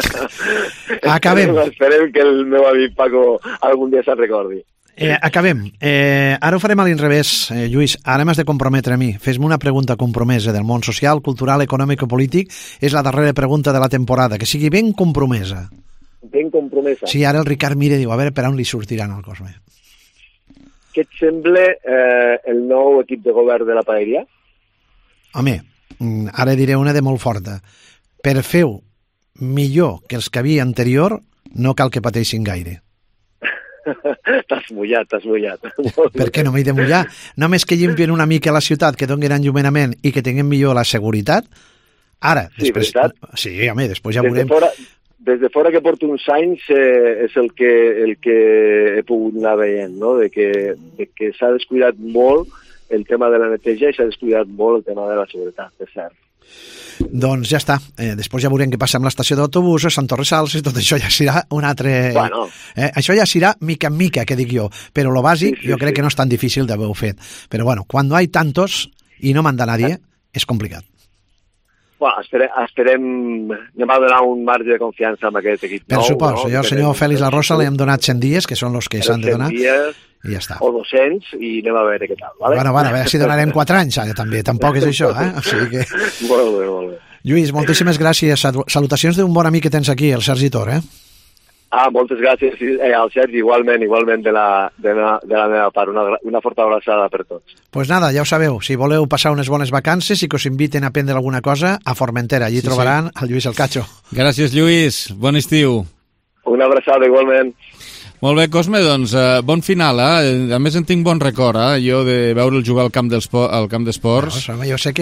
Acabem. Esperem que el meu amic Paco algun dia se'n recordi. Acabem. Ara ho farem a l'inrevés, Lluís. Ara m'has de comprometre a mi. Fes-me una pregunta compromesa del món social, cultural, econòmic o polític. És la darrera pregunta de la temporada. Que sigui ben compromesa. Ben compromesa? Sí, ara el Ricard mira i diu, a veure per on li sortiran al Cosme. Què et sembla el nou equip de govern de la Paeria? Home, ara diré una de molt forta. Per fer-ho millor que els que havia anterior, no cal que pateixin gaire. T'has mullat. Per què no m'he de mullar? Només que llimpien una mica la ciutat, que donin enllumenament i que tinguem millor la seguretat. Ara, sí, després... Veritat? Sí, home, després ja veurem... Des de fora que porto uns anys és el que he pogut anar veient, no? De que s'ha descuidat molt el tema de la neteja i s'ha descuidat molt el tema de la seguretat, és cert. Doncs ja està. Després ja veurem què passa amb l'estació d'autobusos, Sant Torresals, i tot això ja serà un altre... Bueno. Això ja serà mica en mica, que dic jo. Però lo bàsic jo crec que no és tan difícil d'haver-ho fet. Però bueno, quan no hay tantos i no manda nadie, és complicat. Bueno, esperem, anem a donar un marge de confiança amb aquest equip nou. Per suposo, jo al senyor Félix La Rosa li hem donat 100 dies, que són els que s'han de donar, dies, i ja està. O 200, i anem a veure què tal. Vale? Bueno, a veure si donarem 4 anys, també, tampoc és això, O sigui que... Molt bé. Lluís, moltíssimes gràcies. Salutacions d'un bon amic que tens aquí, el Sergi Tor, moltes gràcies al Sergi, igualment de la meva part. Una forta abraçada per tots. Pues nada, ja ho sabeu, si voleu passar unes bones vacances i que us inviten a aprendre alguna cosa, a Formentera, allí trobaran el Lluís el Cacho. Gràcies, Lluís, bon estiu. Una abraçada, igualment. Molt bé, Cosme, doncs bon final, A més en tinc bon record, jo de veure'l jugar al camp d'esports. No, jo sé que...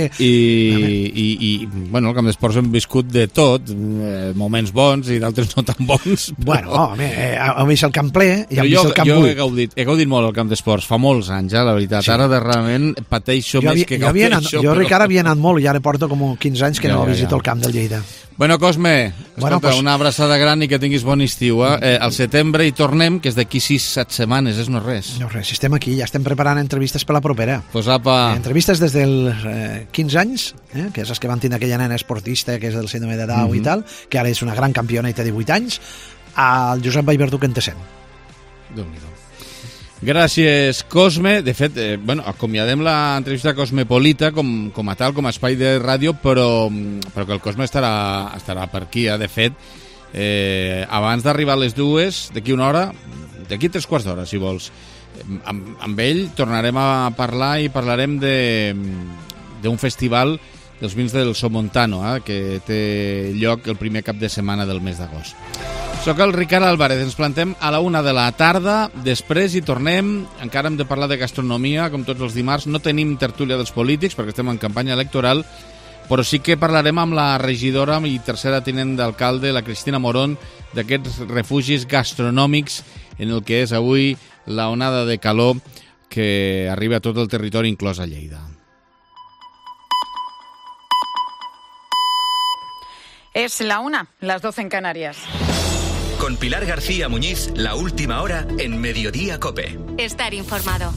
I bueno, al camp d'esports hem viscut de tot, moments bons i d'altres no tan bons. Bueno, home, hem vist el camp ple i hem vist el camp buit. Jo he gaudit molt al camp d'esports, fa molts anys, la veritat. Sí. Ara realment pateixo més que gaudeixo. Jo, Ricard, havia anat molt i ara porto com 15 anys que no visito el camp del Lleida. Bueno, Cosme, escolta, una abraçada gran i que tinguis bon estiu. Al setembre hi tornem, que és d'aquí 6-7 setmanes, és no res. No res, estem aquí, ja estem preparant entrevistes per la propera. Pues apa. Entrevistes des dels 15 anys, que és les que van tenir aquella nena esportista, que és del síndrome de Down i tal, que ara és una gran campiona i té 18 anys, al Josep Vallverdú, que en té 100. Déu-n'hi-do. Gràcies, Cosme. De fet, acomiadem l'entrevista cosmopolita com a tal, com a espai de ràdio, però que el Cosme estarà per aquí. De fet, abans d'arribar a les 2, d'aquí una hora, d'aquí 3/4 d'hora, si vols, amb ell tornarem a parlar i parlarem d'un festival dels vins del Somontano, que té lloc el primer cap de setmana del mes d'agost. Soc el Ricard Álvarez, ens plantem a la 1 de la tarda, després hi tornem, encara hem de parlar de gastronomia, com tots els dimarts, no tenim tertúlia dels polítics perquè estem en campanya electoral, però sí que parlarem amb la regidora i tercera tinent d'alcalde, la Cristina Morón, d'aquests refugis gastronòmics en el que és avui la onada de calor que arriba a tot el territori, inclòs a Lleida. Es la 1, las 12 en Canarias. Con Pilar García Muñiz, la última hora en Mediodía COPE. Estar informado.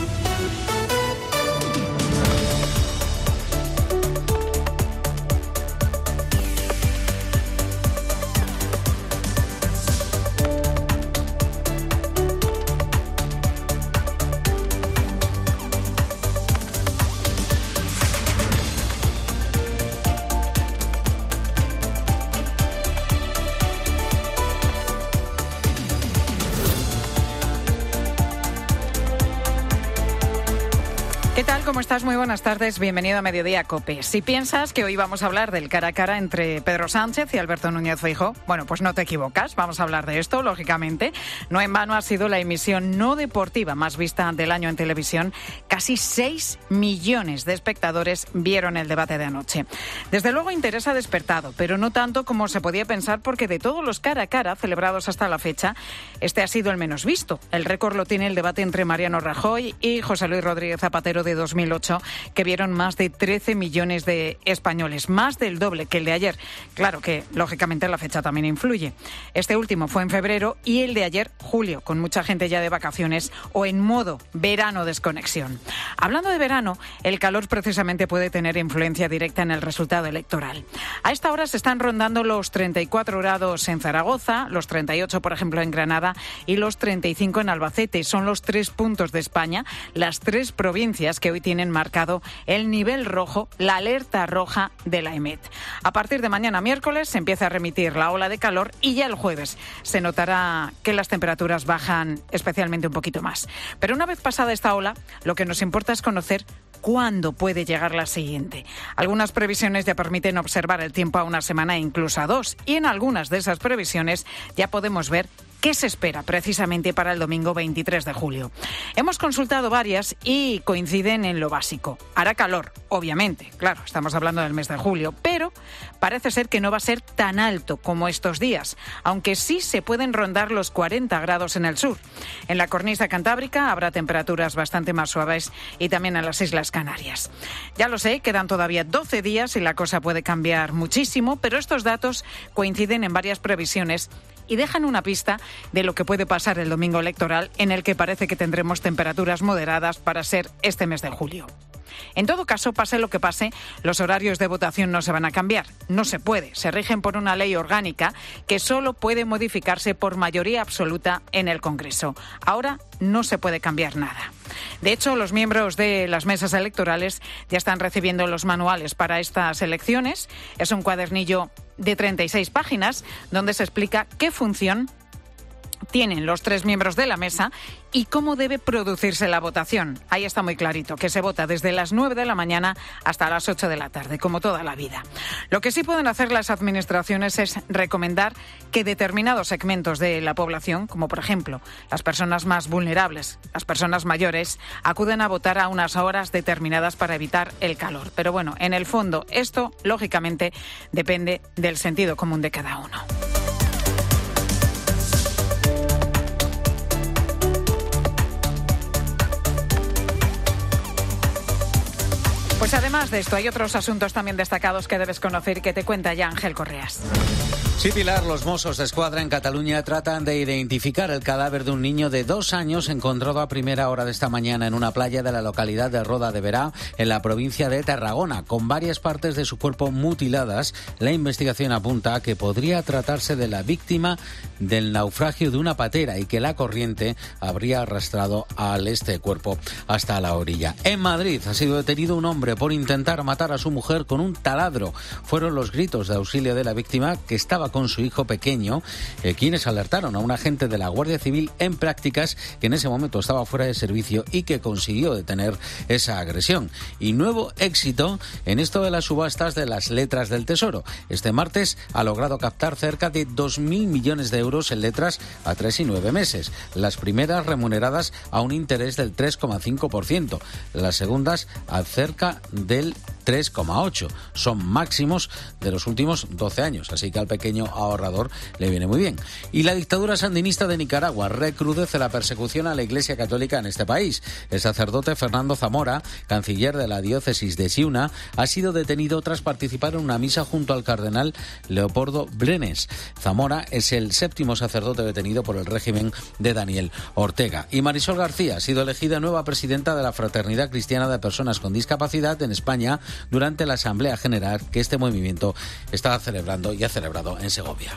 ¿Qué tal? ¿Cómo estás? Muy buenas tardes. Bienvenido a Mediodía COPE. Si piensas que hoy vamos a hablar del cara a cara entre Pedro Sánchez y Alberto Núñez Feijóo, bueno, pues no te equivocas. Vamos a hablar de esto, lógicamente. No en vano ha sido la emisión no deportiva más vista del año en televisión. Casi 6 millones de espectadores vieron el debate de anoche. Desde luego interés ha despertado, pero no tanto como se podía pensar, porque de todos los cara a cara celebrados hasta la fecha, este ha sido el menos visto. El récord lo tiene el debate entre Mariano Rajoy y José Luis Rodríguez Zapatero de 2008, que vieron más de 13 millones de españoles, más del doble que el de ayer. Claro que, lógicamente, la fecha también influye. Este último fue en febrero y el de ayer, julio, con mucha gente ya de vacaciones o en modo verano desconexión. Hablando de verano, el calor precisamente puede tener influencia directa en el resultado electoral. A esta hora se están rondando los 34 grados en Zaragoza, los 38, por ejemplo, en Granada y los 35 en Albacete. Son los 3 puntos de España, las 3 provincias que hoy tienen marcado el nivel rojo, la alerta roja de la EMET. A partir de mañana miércoles se empieza a remitir la ola de calor y ya el jueves se notará que las temperaturas bajan especialmente un poquito más. Pero una vez pasada esta ola, lo que nos importa es conocer cuándo puede llegar la siguiente. Algunas previsiones ya permiten observar el tiempo a una semana e incluso a 2, y en algunas de esas previsiones ya podemos ver ¿qué se espera precisamente para el domingo 23 de julio? Hemos consultado varias y coinciden en lo básico. Hará calor, obviamente, claro, estamos hablando del mes de julio, pero parece ser que no va a ser tan alto como estos días, aunque sí se pueden rondar los 40 grados en el sur. En la cornisa cantábrica habrá temperaturas bastante más suaves y también en las Islas Canarias. Ya lo sé, quedan todavía 12 días y la cosa puede cambiar muchísimo, pero estos datos coinciden en varias previsiones y dejan una pista de lo que puede pasar el domingo electoral, en el que parece que tendremos temperaturas moderadas para ser este mes de julio. En todo caso, pase lo que pase, los horarios de votación no se van a cambiar. No se puede. Se rigen por una ley orgánica que solo puede modificarse por mayoría absoluta en el Congreso. Ahora no se puede cambiar nada. De hecho, los miembros de las mesas electorales ya están recibiendo los manuales para estas elecciones. Es un cuadernillo de 36 páginas donde se explica qué función tienen los 3 miembros de la mesa y cómo debe producirse la votación. Ahí está muy clarito, que se vota desde las 9 de la mañana hasta las 8 de la tarde, como toda la vida. Lo que sí pueden hacer las administraciones es recomendar que determinados segmentos de la población, como por ejemplo las personas más vulnerables, las personas mayores, acuden a votar a unas horas determinadas para evitar el calor. Pero bueno, en el fondo, esto, lógicamente, depende del sentido común de cada uno. Pues además de esto, hay otros asuntos también destacados que debes conocer y que te cuenta ya Ángel Correas. Sí, Pilar, los Mossos d'Esquadra en Cataluña tratan de identificar el cadáver de un niño de 2 años encontrado a primera hora de esta mañana en una playa de la localidad de Roda de Berà, en la provincia de Tarragona, con varias partes de su cuerpo mutiladas. La investigación apunta a que podría tratarse de la víctima del naufragio de una patera y que la corriente habría arrastrado al cuerpo hasta la orilla. En Madrid ha sido detenido un hombre por intentar matar a su mujer con un taladro. Fueron los gritos de auxilio de la víctima, que estaba con su hijo pequeño, quienes alertaron a un agente de la Guardia Civil en prácticas que en ese momento estaba fuera de servicio y que consiguió detener esa agresión. Y nuevo éxito en esto de las subastas de las letras del Tesoro. Este martes ha logrado captar cerca de 2.000 millones de euros en letras a 3 y 9 meses. Las primeras remuneradas a un interés del 3,5%, las segundas a cerca del 3,8%. Son máximos de los últimos 12 años, así que al pequeño ahorrador le viene muy bien. Y la dictadura sandinista de Nicaragua recrudece la persecución a la Iglesia Católica en este país. El sacerdote Fernando Zamora, canciller de la diócesis de Ciuna, ha sido detenido tras participar en una misa junto al cardenal Leopoldo Brenes. Zamora es el 7º sacerdote detenido por el régimen de Daniel Ortega. Y Marisol García ha sido elegida nueva presidenta de la Fraternidad Cristiana de Personas con Discapacidad en España durante la Asamblea General que este movimiento está celebrando y ha celebrado en Segovia.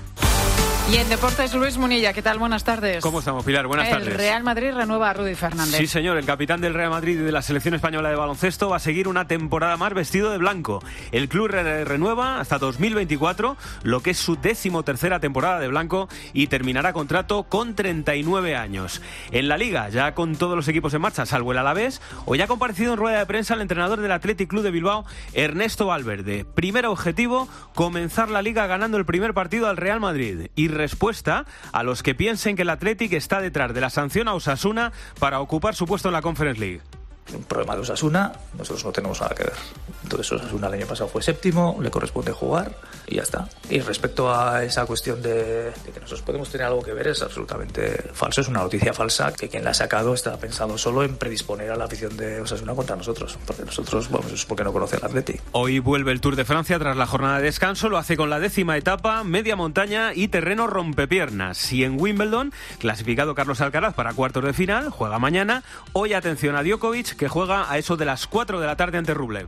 Y en deportes, Luis Munilla, ¿qué tal? Buenas tardes. ¿Cómo estamos, Pilar? Buenas tardes. El Real Madrid renueva a Rudy Fernández. Sí, señor. El capitán del Real Madrid y de la selección española de baloncesto va a seguir una temporada más vestido de blanco. El club renueva hasta 2024, lo que es su 13ª temporada de blanco, y terminará contrato con 39 años. En la Liga, ya con todos los equipos en marcha, salvo el Alavés, hoy ha comparecido en rueda de prensa el entrenador del Athletic Club de Bilbao, Ernesto Valverde. Primer objetivo, comenzar la Liga ganando el primer partido al Real Madrid. Y respuesta a los que piensen que el Athletic está detrás de la sanción a Osasuna para ocupar su puesto en la Conference League. Un problema de Osasuna, nosotros no tenemos nada que ver. Entonces Osasuna el año pasado fue 7º, le corresponde jugar y ya está. Y respecto a esa cuestión de que nosotros podemos tener algo que ver, es absolutamente falso, es una noticia falsa, que quien la ha sacado está pensado solo en predisponer a la afición de Osasuna contra nosotros, porque nosotros, vamos, es porque no conoce el Athletic. Hoy vuelve el Tour de Francia tras la jornada de descanso, lo hace con la 10ª etapa, media montaña y terreno rompepiernas. Y en Wimbledon, clasificado Carlos Alcaraz para cuartos de final, juega mañana. Hoy atención a Djokovic, que juega a eso de las 4 de la tarde ante Rublev.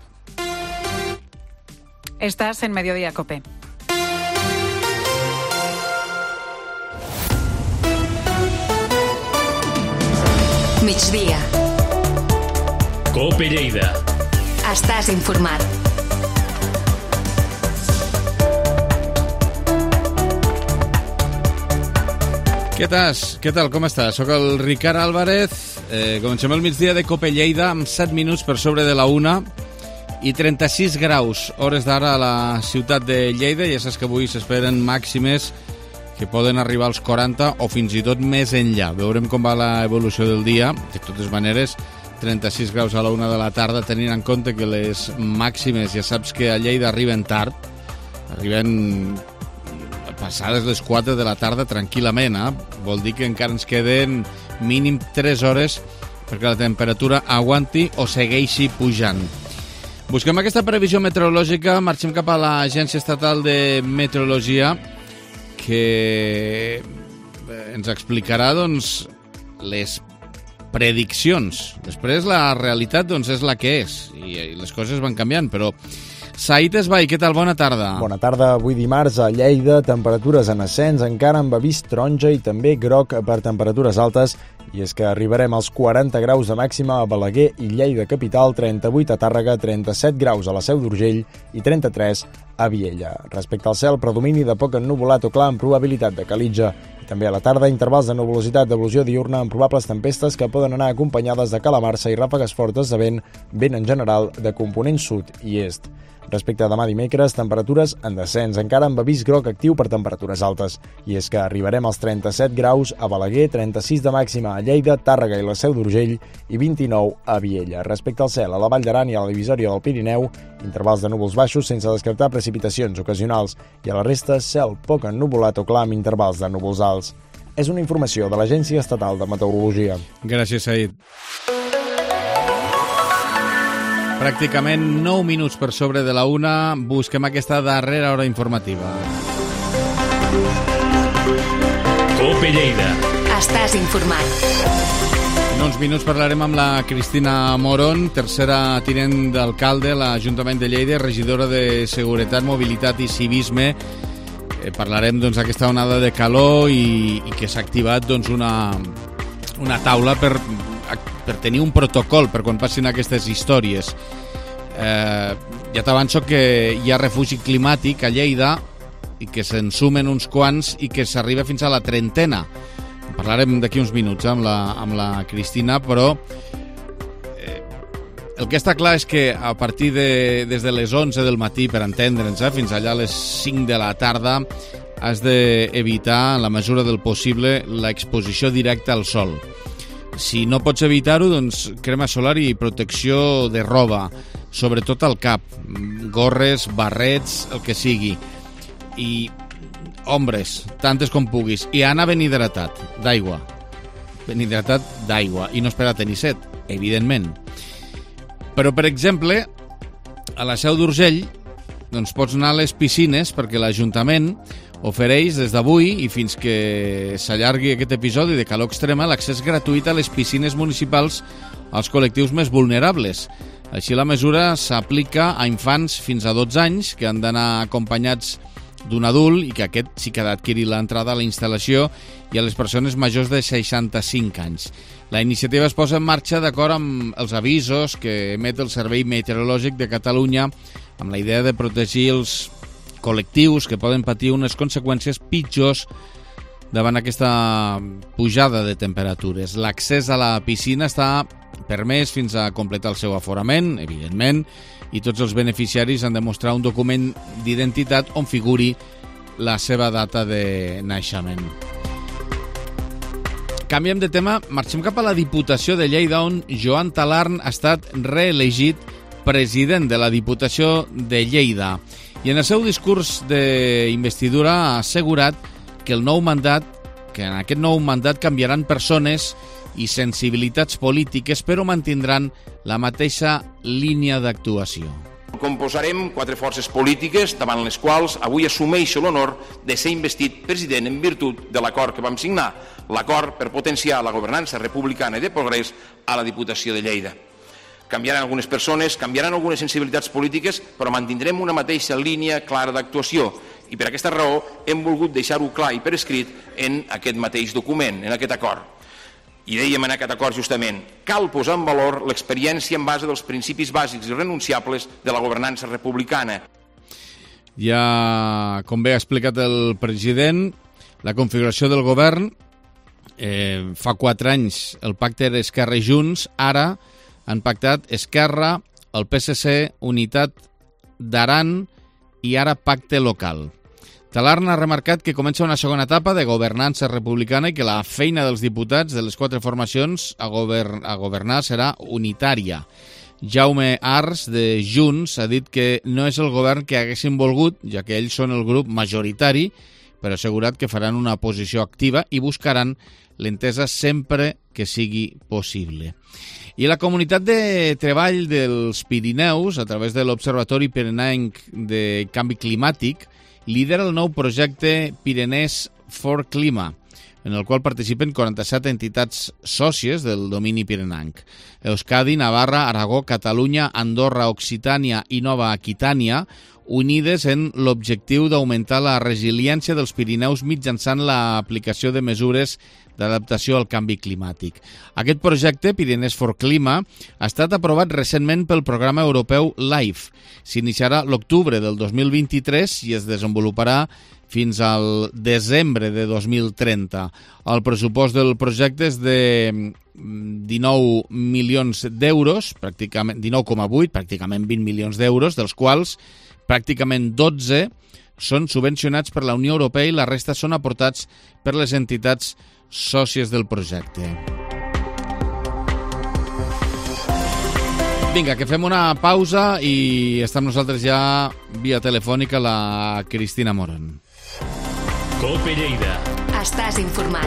Estás en Mediodía COPE. Migdia. COPE Lleida. Estàs informat. Què tal? Com estàs? Soc el Ricard Álvarez. Comencem el migdia de COPE Lleida amb 7 minuts per sobre de la 1 i 36 graus hores d'ara a la ciutat de Lleida. Ja saps que avui s'esperen màximes que poden arribar als 40 o fins i tot més enllà. Veurem com va l'evolució del dia. De totes maneres, 36 graus a la 1 de la tarda, tenint en compte que les màximes, ja saps que a Lleida arriben tard, arriben passades les 4 de la tarda tranquil·lament, Vol dir que encara ens queden mínim 3 hores perquè la temperatura aguanti o segueixi pujant. Busquem aquesta previsió meteorològica, marxem cap a l'Agència Estatal de Meteorologia, que ens explicarà doncs, les prediccions. Després la realitat doncs, és la que és i les coses van canviant, però Saïd Esbai, què tal? Bona tarda. Bona tarda. Avui dimarts a Lleida, temperatures en ascens, encara amb avís taronja i també groc per temperatures altes, i és que arribarem als 40 graus de màxima a Balaguer i Lleida capital, 38 a Tàrrega, 37 graus a la Seu d'Urgell i 33 a Viella. Respecte al cel, predomini de poc ennuvolat o clar amb probabilitat de calitja. I també a la tarda, intervals de nuvolositat d'evolució diurna amb probables tempestes que poden anar acompanyades de calamarsa i ràfegues fortes de vent en general de component sud i est. Respecte a demà dimecres, temperatures en descens, encara amb avís groc actiu per temperatures altes. I és que arribarem als 37 graus a Balaguer, 36 de màxima a Lleida, Tàrrega i la Seu d'Urgell i 29 a Viella. Respecte al cel, a la Vall d'Aran i a la Divisòria del Pirineu, intervals de núvols baixos sense descartar precipitacions ocasionals i a la resta, cel poc ennuvolat o clar amb intervals de núvols alts. És una informació de l'Agència Estatal de Meteorologia. Gràcies, Saïd. Pràcticament 9 minuts per sobre de la 1, busquem aquesta darrera hora informativa. COPE Lleida. Estàs informat. En uns minuts parlarem amb la Cristina Moron, tercera tinent d'alcalde a l'Ajuntament de Lleida, regidora de Seguretat, Mobilitat i Civisme. Parlarem d'aquesta onada de calor i que s'ha activat una taula per tenir un protocol per quan passin aquestes històries. ja t'avanço que hi ha refugi climàtic a Lleida i que se'n sumen uns quants i que s'arriba fins a la 30ena. En parlarem d'aquí uns minuts amb la Cristina, però el que està clar és que a partir des de les 11 del matí, per entendre'ns, fins allà a les 5 de la tarda, has d'evitar, en la mesura del possible, l'exposició directa al sol. Si no pots evitar-ho, doncs crema solar i protecció de roba, sobretot al cap, gorres, barrets, el que sigui. I ombres, tantes com puguis, i anar ben hidratat d'aigua, i no esperar a tenir set, evidentment. Però, per exemple, a la Seu d'Urgell doncs pots anar a les piscines perquè l'Ajuntament ofereix des d'avui i fins que s'allargui aquest episodi de calor extrema l'accés gratuït a les piscines municipals als col·lectius més vulnerables. Així la mesura s'aplica a infants fins a 12 anys que han d'anar acompanyats d'un adult i que aquest sí que ha d'adquirir l'entrada a la instal·lació i a les persones majors de 65 anys. La iniciativa es posa en marxa d'acord amb els avisos que emet el Servei Meteorològic de Catalunya amb la idea de protegir els col·lectius que poden patir unes conseqüències pitjors davant aquesta pujada de temperatures. L'accés a la piscina està permès fins a completar el seu aforament, evidentment, i tots els beneficiaris han de mostrar un document d'identitat on figuri la seva data de naixement. Canviem de tema, marxem cap a la Diputació de Lleida, on Joan Talarn ha estat reelegit president de la Diputació de Lleida. I en el seu discurs d'investidura ha assegurat que en aquest nou mandat canviaran persones i sensibilitats polítiques, però mantindran la mateixa línia d'actuació. Composarem 4 forces polítiques davant les quals avui assumeixo l'honor de ser investit president en virtut de l'acord que vam signar, l'acord per potenciar la governança republicana i de progrés a la Diputació de Lleida. Canviaran algunes persones, canviaran algunes sensibilitats polítiques, però mantindrem una mateixa línia clara d'actuació i per aquesta raó hem volgut deixar-ho clar i per escrit en aquest mateix document, en aquest acord. I dèiem en aquest acord justament, cal posar en valor l'experiència en base dels principis bàsics i renunciables de la governança republicana. Ja, com bé ha explicat el president, la configuració del govern, fa 4 anys el pacte era Esquerra i Junts, ara han pactat Esquerra, el PSC, Unitat d'Aran i ara pacte local. Talarn ha remarcat que comença una segona etapa de governança republicana i que la feina dels diputats de les 4 formacions a governar serà unitària. Jaume Ars, de Junts, ha dit que no és el govern que haguessin volgut, ja que ells són el grup majoritari, però ha assegurat que faran una posició activa i buscaran l'entesa sempre que sigui possible. I la comunitat de treball dels Pirineus, a través de l'Observatori Pirenenc de Canvi Climàtic, lidera el nou projecte Pyrenees for Clima, en el qual participen 47 entitats sòcies del domini pirenenc. Euskadi, Navarra, Aragó, Catalunya, Andorra, Occitània i Nova Aquitània, unides en l'objectiu d'augmentar la resiliència dels Pirineus mitjançant l'aplicació de mesures d'adaptació al canvi climàtic. Aquest projecte, Pyrenees for Clima, ha estat aprovat recentment pel programa europeu LIFE. S'iniciarà l'octubre del 2023 i es desenvoluparà fins al desembre de 2030. El pressupost del projecte és de 19 milions d'euros, pràcticament 19,8, pràcticament 20 milions d'euros, dels quals pràcticament 12 són subvencionats per la Unió Europea i la resta són aportats per les entitats sòcies del projecte. Vinga, que fem una pausa i està amb nosaltres ja via telefònica la Cristina Moron. COPE Lleida. Estàs informat.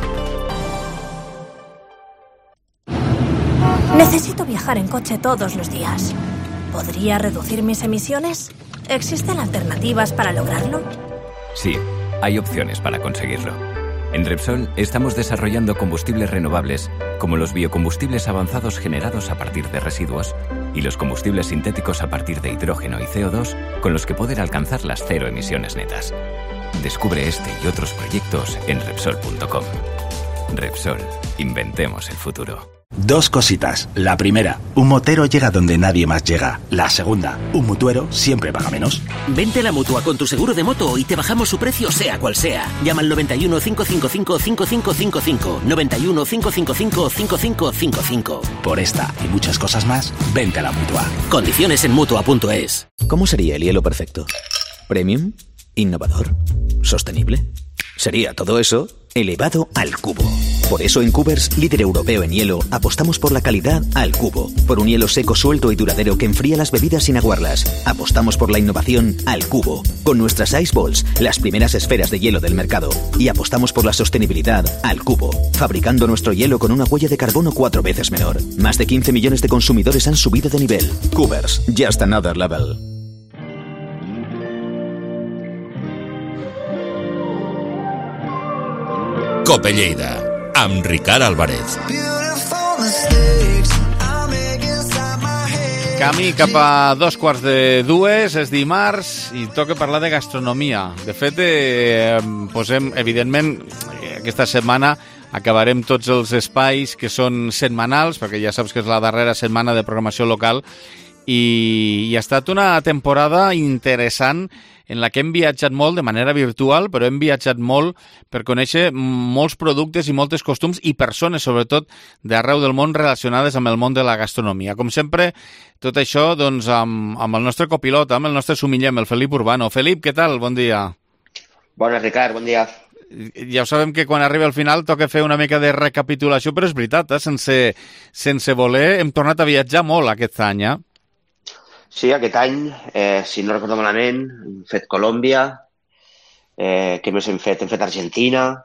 Necesito viajar en coche todos los días. ¿Podría reducir mis emisiones? ¿Existen alternativas para lograrlo? Sí, hay opciones para conseguirlo. En Repsol estamos desarrollando combustibles renovables, como los biocombustibles avanzados generados a partir de residuos y los combustibles sintéticos a partir de hidrógeno y CO2, con los que poder alcanzar las 0 emisiones netas. Descubre este y otros proyectos en Repsol.com. Repsol, inventemos el futuro. Dos cositas. La primera, un motero llega donde nadie más llega. La segunda, un mutuero siempre paga menos. Vente a la Mutua con tu seguro de moto y te bajamos su precio sea cual sea. Llama al 91 555 5555. 91 555 5555. Por esta y muchas cosas más, vente a la Mutua. Condiciones en Mutua.es. ¿Cómo sería el hielo perfecto? ¿Premium? ¿Innovador? ¿Sostenible? Sería todo eso elevado al cubo. Por eso en Cubers, líder europeo en hielo, apostamos por la calidad al cubo. Por un hielo seco, suelto y duradero que enfría las bebidas sin aguarlas. Apostamos por la innovación al cubo. Con nuestras Ice Balls, las primeras esferas de hielo del mercado. Y apostamos por la sostenibilidad al cubo. Fabricando nuestro hielo con una huella de carbono 4 veces menor. Más de 15 millones de consumidores han subido de nivel. Cubers, just another level. Cope Lleida, amb Ricard Álvarez. Camí cap a 2:15, és dimarts i toca parlar de gastronomia. De fet, posem, evidentment, aquesta setmana acabarem tots els espais que són setmanals, perquè ja saps que és la darrera setmana de programació local, i ha estat una temporada interessant en la que hem viatjat molt de manera virtual, però hem viatjat molt per conèixer molts productes i moltes costums i persones, sobretot, d'arreu del món relacionades amb el món de la gastronomia. Com sempre, tot això doncs, amb el nostre copilot, amb el nostre sumiller, el Felip Urbano. Felip, què tal? Bon dia. Bona, Ricard, bon dia. Ja ho sabem que quan arriba al final toca fer una mica de recapitulació, però és veritat, sense voler hem tornat a viatjar molt aquest any, Sí, aquest any, si no recordo malament, hem fet Colòmbia, què més hem fet? Hem fet Argentina,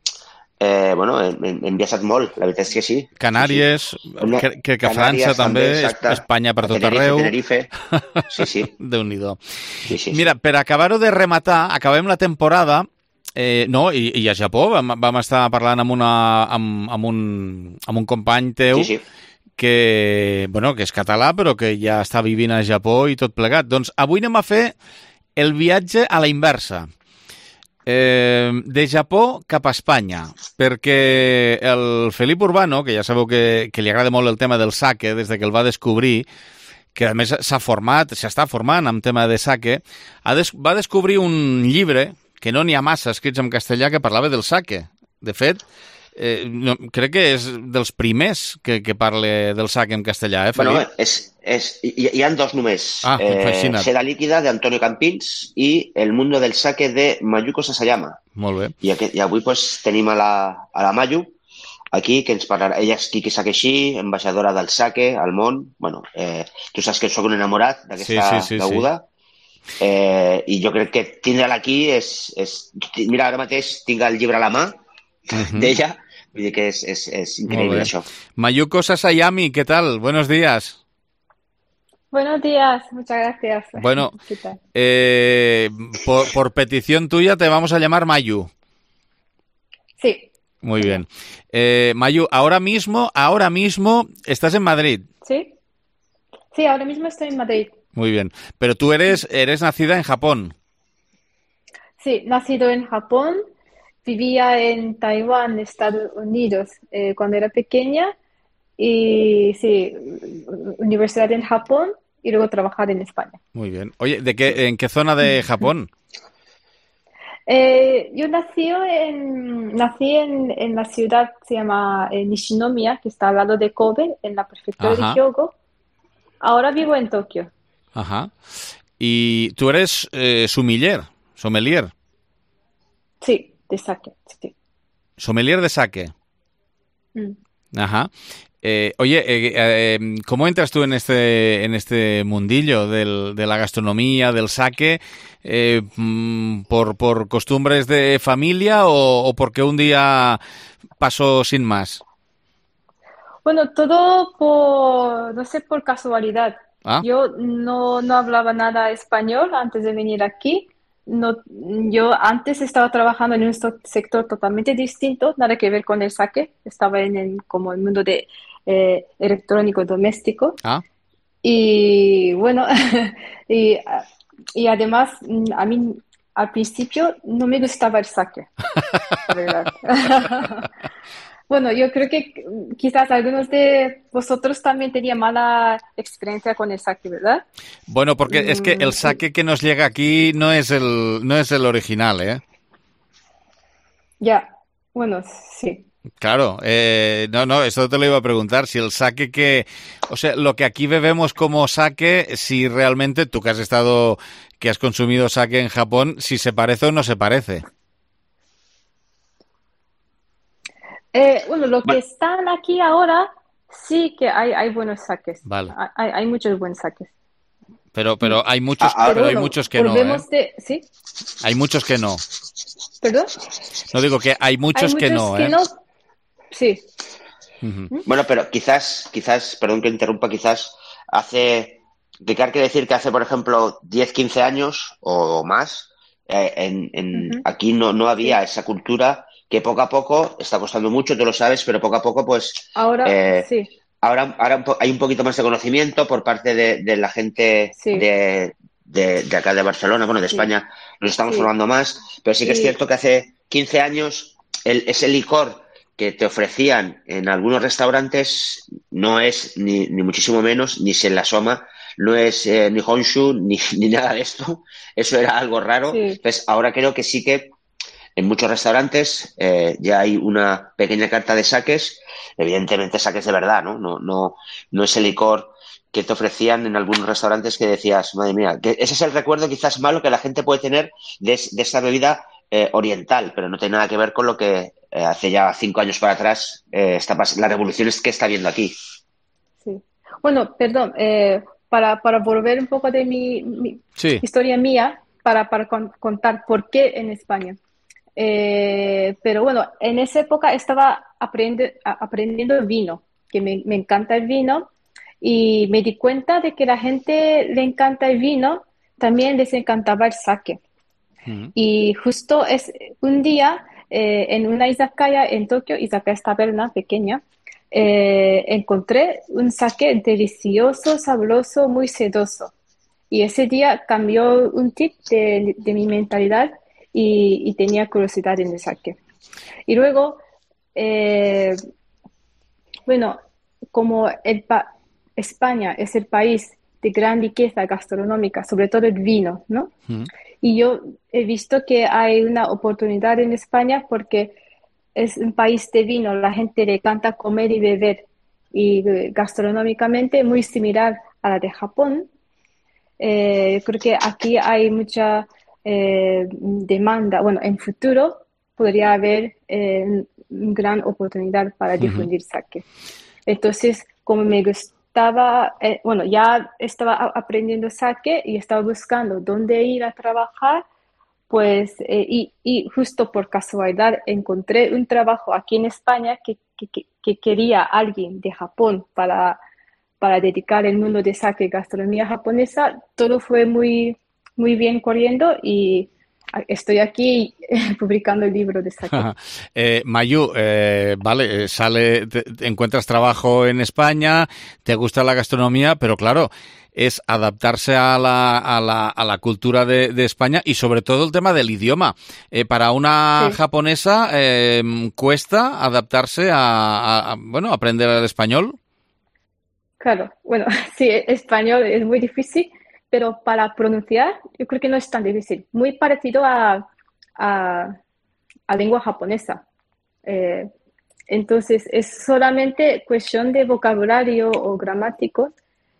hem viatjat molt, la veritat és que sí. Canàries, sí. Crec que França també, Espanya per tot arreu. Tenerife, sí. Déu-n'hi-do. Sí. Mira, per acabar-ho de rematar, acabem la temporada, i a Japó vam estar parlant amb un company teu, sí. que és català, però que ja està vivint a Japó i tot plegat. Doncs avui anem a fer el viatge a la inversa. De Japó cap a Espanya, perquè el Felip Urbano, que ja sabeu que li agrada molt el tema del sake des de que el va descobrir, que a més s'està formant en tema de sake, va descobrir un llibre, que no n'hi ha massa escrits en castellà, que parlava del sake. De fet, crec que és dels primers que parla del sake en castellà, Felip? Hi ha dos només. Fascinat. Seda líquida d'Antonio Campins i El mundo del sake de Mayuko Sasayama. Molt bé. I avui tenim a la Mayu aquí, que ens parlarà. Ella és Kiki Sakeshi, ambaixadora del sake al món. Tu saps que soc un enamorat d'aquesta beguda. I jo crec que tindre-la aquí és... Mira, ara mateix tinc el llibre a la mà d'ella. Vull dir que és increïble això. Mayuko Sasayami, ¿qué tal? Buenos días. Buenos días, muchas gracias. Bueno, por petición tuya te vamos a llamar Mayu. Sí. Muy bien. Mayu, ahora mismo estás en Madrid. Sí, ahora mismo estoy en Madrid. Muy bien. Pero tú eres nacida en Japón. Sí, nacido en Japón. Vivía en Taiwán, Estados Unidos, cuando era pequeña. Y sí, universidad en Japón y luego trabajar en España. Muy bien. Oye, ¿en qué zona de Japón? Yo nací en la ciudad que se llama Nishinomiya, que está al lado de Kobe, en la prefectura de Hyogo. Ahora vivo en Tokio. Ajá. ¿Y tú eres sommelier? Sí, de sake. Sí. Sommelier de sake. Ajá. ¿Cómo entras tú en este mundillo de la gastronomía, del sake? ¿Por costumbres de familia o porque un día pasó sin más? Bueno, todo por casualidad. Yo no hablaba nada español antes de venir aquí. Yo antes estaba trabajando en un sector totalmente distinto, nada que ver con el sake. Estaba como el mundo de electrónico doméstico. Y bueno, y además a mí al principio no me gustaba el sake, la verdad. Bueno, yo creo que quizás algunos de vosotros también tenían mala experiencia con el sake, ¿verdad? Bueno, porque es que el sake que nos llega aquí no es el original, ¿eh? Ya, bueno, sí. Claro, no, eso te lo iba a preguntar, si el sake o sea, lo que aquí bebemos como sake, si realmente tú que has consumido sake en Japón, si se parece o no se parece. Bueno, lo que están aquí ahora, sí que hay buenos sakes. Vale. Hay muchos buenos sakes. Pero hay muchos, hay muchos que no, ¿eh? ¿Sí? Hay muchos que no. ¿Perdón? No digo que hay muchos que no, ¿eh? Sí. Uh-huh. Bueno, pero quizás, perdón que interrumpa, Ricard quiere decir que hace, por ejemplo, 10, 15 años o más, Uh-huh. aquí no había esa cultura que poco a poco está costando mucho, tú lo sabes, pero poco a poco, pues... Ahora, sí. Ahora hay un poquito más de conocimiento por parte de la gente de acá de Barcelona, bueno, de España, nos estamos formando más, pero sí que es cierto que hace 15 años ese licor que te ofrecían en algunos restaurantes no es ni muchísimo menos, ni se le asoma, no es ni Honshu, ni nada de esto, eso era algo raro. Sí. Entonces ahora creo que sí que en muchos restaurantes ya hay una pequeña carta de sakes, evidentemente sakes de verdad, no ese licor que te ofrecían en algunos restaurantes que decías, madre mía, que ese es el recuerdo quizás malo que la gente puede tener de esta bebida oriental, pero no tiene nada que ver con lo que hace ya 5 años para atrás la revolución que está viendo aquí. Sí. Bueno, perdón, para volver un poco de mi historia mía, para contar por qué en España. Pero bueno, en esa época estaba aprendiendo vino, que me encanta el vino, y me di cuenta de que la gente le encanta el vino, también les encantaba el sake. Uh-huh. Y justo un día en una izakaya en Tokio, izakaya taberna pequeña, encontré un sake delicioso, sabroso, muy sedoso. Y ese día cambió un tip de mi mentalidad. Y tenía curiosidad en el sake. Y luego, bueno, como España es el país de gran riqueza gastronómica, sobre todo el vino, ¿no? Mm. Y yo he visto que hay una oportunidad en España porque es un país de vino, la gente le encanta comer y beber, y gastronómicamente muy similar a la de Japón. Creo que aquí hay mucha demanda. Bueno, en futuro podría haber gran oportunidad para difundir sake. Entonces, como me gustaba, bueno, ya estaba aprendiendo sake y estaba buscando dónde ir a trabajar, pues, y justo por casualidad encontré un trabajo aquí en España que quería alguien de Japón para dedicar el mundo de sake y gastronomía japonesa. Todo fue muy bien corriendo y estoy aquí publicando el libro de sake. Mayu, vale, encuentras trabajo en España, te gusta la gastronomía, pero claro, es adaptarse a la cultura de España y sobre todo el tema del idioma. Para una japonesa, ¿cuesta adaptarse bueno, aprender el español? Claro, bueno, sí, español es muy difícil, pero para pronunciar yo creo que no es tan difícil. Muy parecido a lengua japonesa. Entonces es solamente cuestión de vocabulario o gramático,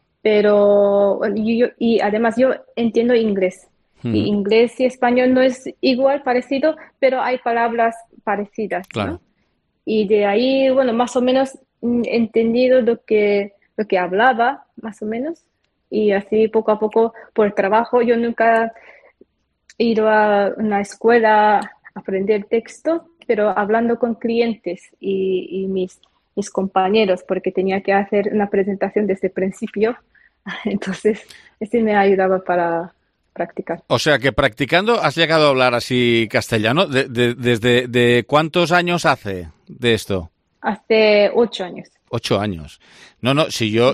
pero y además yo entiendo inglés. Y inglés y español no es igual, parecido, pero hay palabras parecidas, claro, ¿no? Y de ahí, bueno, más o menos entendido lo que hablaba, más o menos. Y así poco a poco, por trabajo, yo nunca he ido a una escuela a aprender texto, pero hablando con clientes y mis compañeros, porque tenía que hacer una presentación desde el principio, entonces ese me ayudaba para practicar. O sea que practicando has llegado a hablar así castellano. ¿Desde cuántos años hace de esto? Hace 8 años. 8 años. No, si yo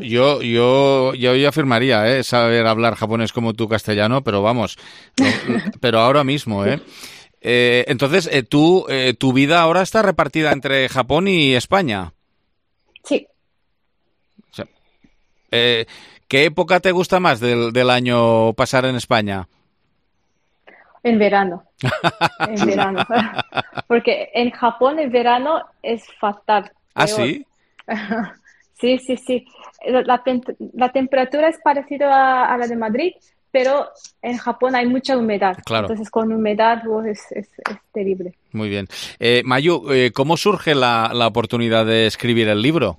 afirmaría, saber hablar japonés como tú castellano, pero vamos, pero ahora mismo, Entonces, tu vida ahora está repartida entre Japón y España. Sí. O sea, ¿qué época te gusta más del año pasar en España? En verano. En verano. Porque en Japón el verano es fatal. ¿Ah, sí? Sí. La temperatura es parecida a la de Madrid, pero en Japón hay mucha humedad. Claro. Entonces con humedad es terrible. Muy bien. Mayu, ¿cómo surge la oportunidad de escribir el libro?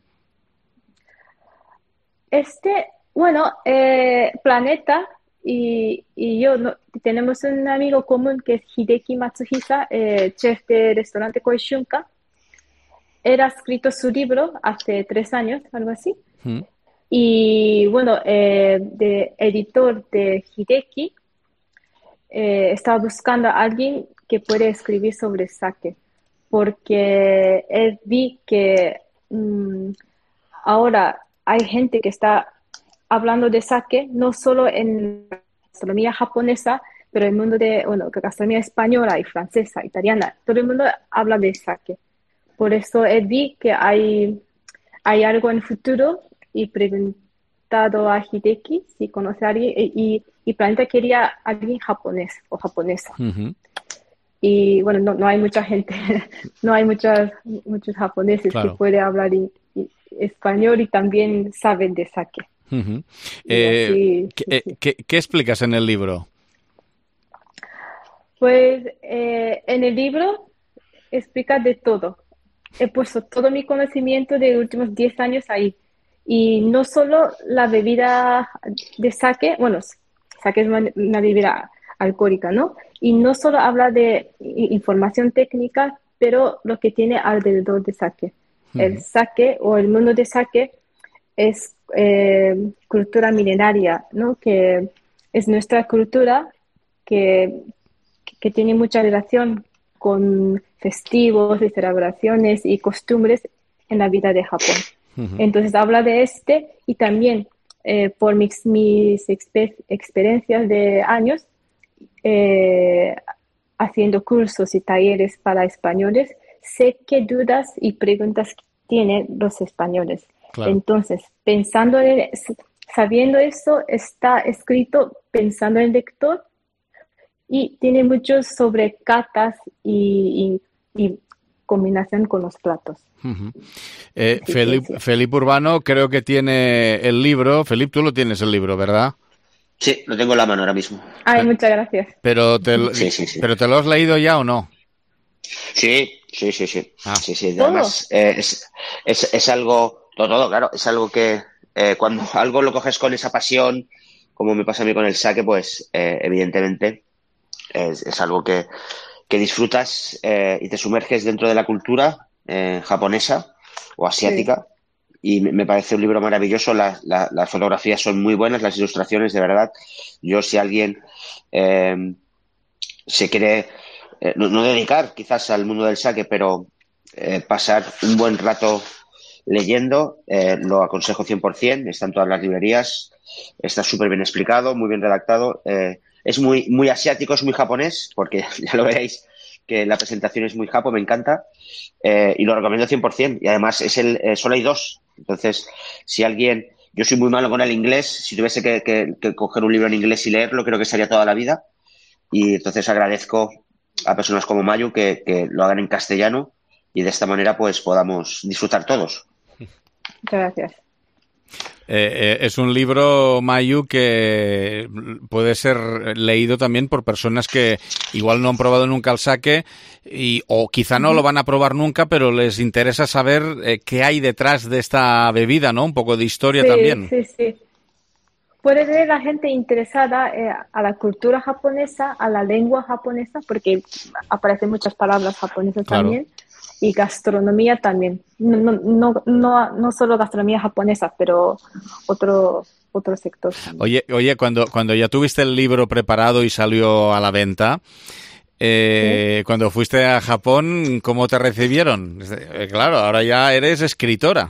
Planeta y yo tenemos un amigo común que es Hideki Matsuhisa, chef de restaurante Koishunka. Él ha escrito su libro hace 3 años, algo así. Y de editor de Hideki, estaba buscando a alguien que puede escribir sobre sake, porque él vi que ahora hay gente que está hablando de sake, no solo en la gastronomía japonesa, pero en el mundo de gastronomía española y francesa, italiana, todo el mundo habla de sake. Por eso vi que hay algo en el futuro y preguntado a Hideki si conoce a alguien y Planeta quería a alguien japonés o japonesa. Y no hay mucha gente, no hay muchos japoneses que pueden hablar español y también saben de sake. ¿Qué explicas en el libro? Pues en el libro explica de todo. He puesto todo mi conocimiento de los últimos 10 años ahí. Y no solo la bebida de sake, sake es una bebida alcohólica, ¿no? Y no solo habla de información técnica, pero lo que tiene alrededor de sake. El sake o el mundo de sake es cultura milenaria, ¿no? Que es nuestra cultura que tiene mucha relación con festivos y celebraciones y costumbres en la vida de Japón. Entonces habla de y también por mis experiencias de años haciendo cursos y talleres para españoles, sé qué dudas y preguntas tienen los españoles. Claro. Entonces, sabiendo eso, está escrito pensando en el lector y tiene muchos sobre catas y combinación con los platos. Felipe Urbano creo que tiene el libro. Felipe, tú lo tienes el libro, ¿verdad? Sí, lo tengo en la mano ahora mismo. Muchas gracias. Pero ¿te lo has leído ya o no? Sí. Además, es algo, todo, claro, es algo que cuando algo lo coges con esa pasión, como me pasa a mí con el sake, pues evidentemente es algo que disfrutas y te sumerges dentro de la cultura japonesa o asiática. Y me parece un libro maravilloso. Las fotografías son muy buenas, las ilustraciones, de verdad. Yo, si alguien se quiere no dedicar quizás al mundo del sake, pero pasar un buen rato leyendo, lo aconsejo 100%. Está en todas las librerías, está súper bien explicado, muy bien redactado. Es muy asiático, es muy japonés, porque ya lo veréis que la presentación es muy japo, me encanta, y lo recomiendo 100%. Y además solo hay 2. Entonces, si alguien... Yo soy muy malo con el inglés. Si tuviese que coger un libro en inglés y leerlo, creo que sería toda la vida. Y entonces agradezco a personas como Mayu que lo hagan en castellano y de esta manera pues podamos disfrutar todos. Muchas gracias. Es un libro, Mayu, que puede ser leído también por personas que igual no han probado nunca el sake o quizá no lo van a probar nunca, pero les interesa saber qué hay detrás de esta bebida, ¿no? Un poco de historia también. Sí. Puede ser la gente interesada a la cultura japonesa, a la lengua japonesa, porque aparecen muchas palabras japonesas también. Y gastronomía también. No solo gastronomía japonesa, pero otro sector. Oye, cuando ya tuviste el libro preparado y salió a la venta, cuando fuiste a Japón, ¿cómo te recibieron? Claro, ahora ya eres escritora.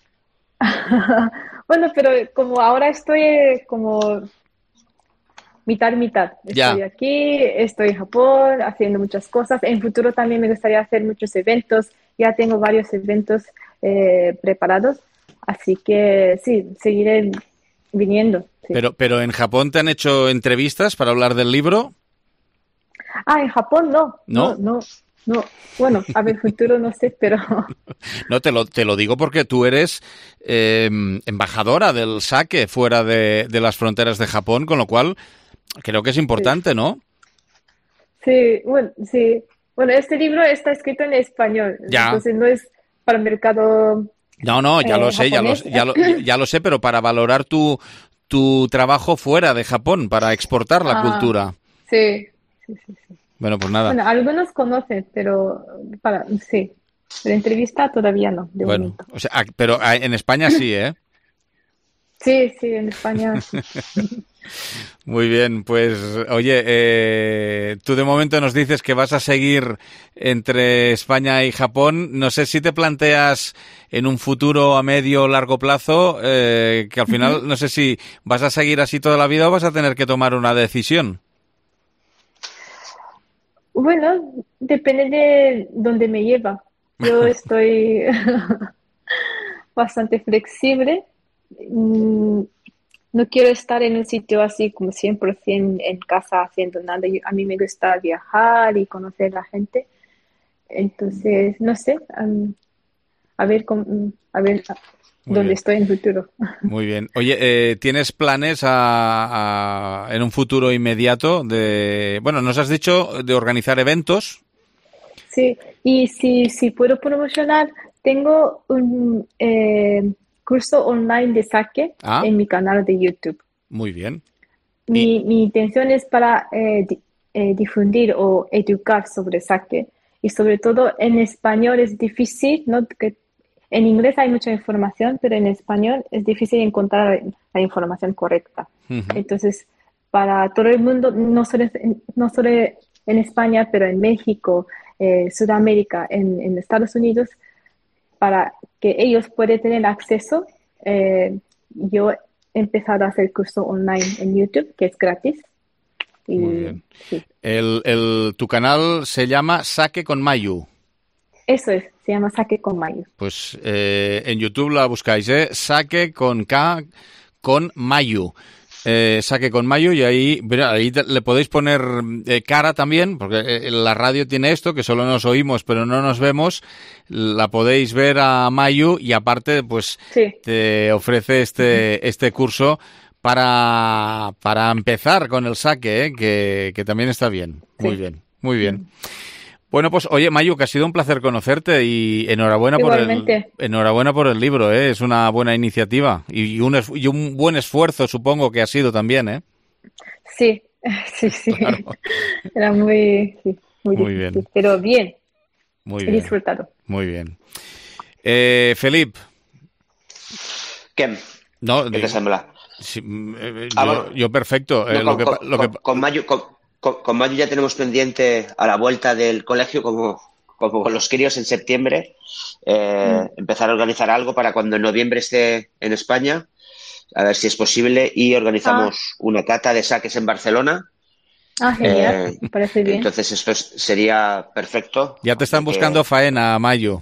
Bueno, pero como ahora estoy mitad. Estoy aquí, estoy en Japón, haciendo muchas cosas. En futuro también me gustaría hacer muchos eventos. Ya tengo varios eventos preparados. Así que sí, seguiré viniendo. Sí. Pero en Japón te han hecho entrevistas para hablar del libro. En Japón no. Bueno, a ver, futuro no sé, pero... No, te lo digo porque tú eres embajadora del sake fuera de las fronteras de Japón, con lo cual creo que es importante, ¿no? Sí, bueno, sí. Bueno, este libro está escrito en español, entonces no es para el mercado... No, ya lo sé, ya lo sé, pero para valorar tu trabajo fuera de Japón, para exportar la cultura. Sí. Bueno, pues nada. Bueno, algunos conocen, pero sí. Pero entrevista todavía no, de momento. O sea, pero en España sí, ¿eh? Sí, en España. Muy bien, pues oye, tú de momento nos dices que vas a seguir entre España y Japón. No sé si te planteas en un futuro a medio o largo plazo, que al final no sé si vas a seguir así toda la vida o vas a tener que tomar una decisión. Bueno, depende de dónde me lleva. Yo estoy bastante flexible. No quiero estar en un sitio así como 100% en casa haciendo nada. A mí me gusta viajar y conocer a la gente. Entonces, no sé, a ver dónde estoy en el futuro. Muy bien. Oye, ¿tienes planes en un futuro inmediato bueno, nos has dicho de organizar eventos? Sí, y si puedo promocionar, tengo un curso online de sake en mi canal de YouTube. Muy bien. Mi intención es para difundir o educar sobre sake, y sobre todo en español es difícil, ¿no? Que en inglés hay mucha información, pero en español es difícil encontrar la información correcta. Entonces, para todo el mundo, no solo en España, pero en México, Sudamérica, en Estados Unidos, para que ellos puedan tener acceso, yo he empezado a hacer curso online en YouTube, que es gratis. Muy bien. Sí. Tu canal se llama Sake con Mayu. Eso es, se llama Sake con Mayu. Pues en YouTube la buscáis, Sake con K con Mayu. Sake con Mayu, y ahí le podéis poner cara también, porque la radio tiene esto, que solo nos oímos pero no nos vemos. La podéis ver a Mayu, y aparte pues te ofrece este curso para empezar con el sake, que también está bien. Muy bien, muy bien. Bueno, pues oye, Mayu, que ha sido un placer conocerte, y enhorabuena por el libro, es una buena iniciativa y un buen esfuerzo, supongo que ha sido también, ¿eh? Sí. Claro. Era muy difícil, bien. Pero bien. Muy He bien. disfrutado. Muy bien. Felipe. ¿Qué? No, ¿Qué te sembla? Sí, yo perfecto. Con Mayu ya tenemos pendiente a la vuelta del colegio, como con los críos en septiembre, empezar a organizar algo para cuando en noviembre esté en España, a ver si es posible, y organizamos una cata de saques en Barcelona. Genial, me parece bien. Entonces esto sería perfecto. Ya te están buscando faena, Mayu.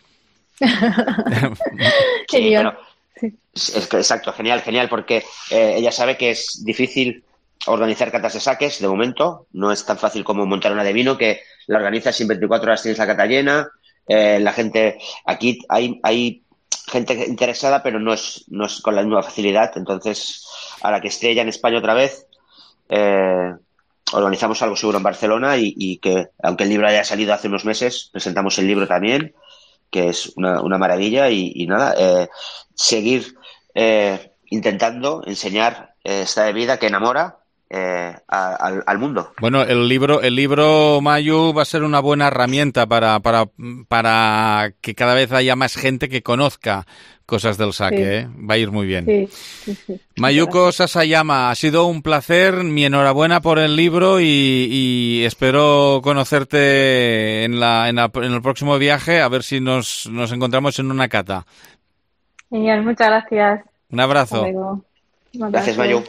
Genial. Exacto, genial, porque ella sabe que es difícil organizar catas de saques de momento. No es tan fácil como montar una de vino, que la organizas y en 24 horas tienes la cata llena. La gente, aquí hay gente interesada, pero no es con la misma facilidad. Entonces, a la que esté ella en España otra vez, organizamos algo seguro en Barcelona, y que, aunque el libro haya salido hace unos meses, presentamos el libro también, que es una maravilla, y nada, seguir intentando enseñar esta bebida que enamora al mundo. Bueno, el libro Mayu va a ser una buena herramienta para que cada vez haya más gente que conozca cosas del sake, Va a ir muy bien. Sí. Mayuko Sasayama, ha sido un placer, mi enhorabuena por el libro, y espero conocerte en el próximo viaje, a ver si nos encontramos en una cata. Genial, muchas gracias. Un abrazo. Gracias, Mayu.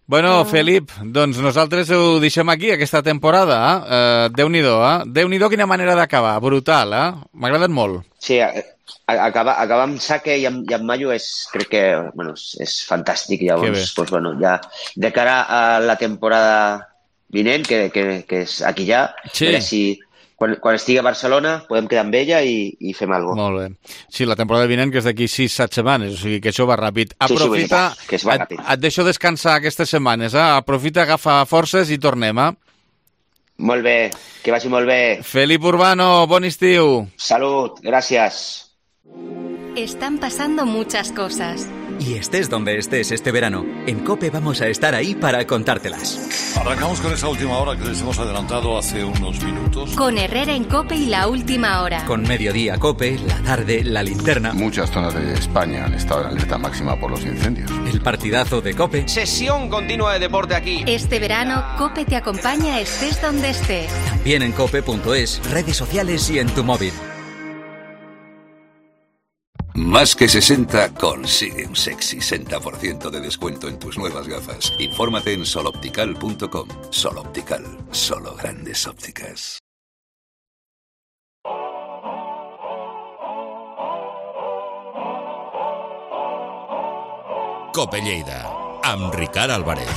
Bueno, Felip, doncs nosaltres ho deixem aquí, aquesta temporada. Déu-n'hi-do, Déu-n'hi-do quina manera d'acabar, brutal, M'ha agradat molt. Sí, acabar amb Sake i amb Mayu crec que és fantàstic. Llavors, ja de cara a la temporada vinent, que és aquí ja, a veure si quan estigui a Barcelona podem quedar amb ella i fem alguna cosa. Molt bé. Sí, la temporada vinent, que és d'aquí 6-7 setmanes, o sigui que això va ràpid. Aprofita, que es va ràpid. Et deixo descansar aquestes setmanes, Aprofita, agafa forces i tornem, Molt bé, que vagi molt bé. Felip Urbano, bon estiu. Salut, gràcies. Están pasando muchas cosas. Y estés donde estés este verano, en COPE vamos a estar ahí para contártelas. Arrancamos con esa última hora que les hemos adelantado hace unos minutos. Con Herrera en COPE y la última hora. Con Mediodía COPE, la tarde, la linterna. Muchas zonas de España han estado en alerta máxima por los incendios. El partidazo de COPE. Sesión continua de deporte aquí. Este verano, COPE te acompaña estés donde estés. También en cope.es, redes sociales y en tu móvil. Más que 60 consigue un sexy 60% de descuento en tus nuevas gafas. Infórmate en soloptical.com. Soloptical, solo grandes ópticas. Cope Lleida, amb Ricard Álvarez.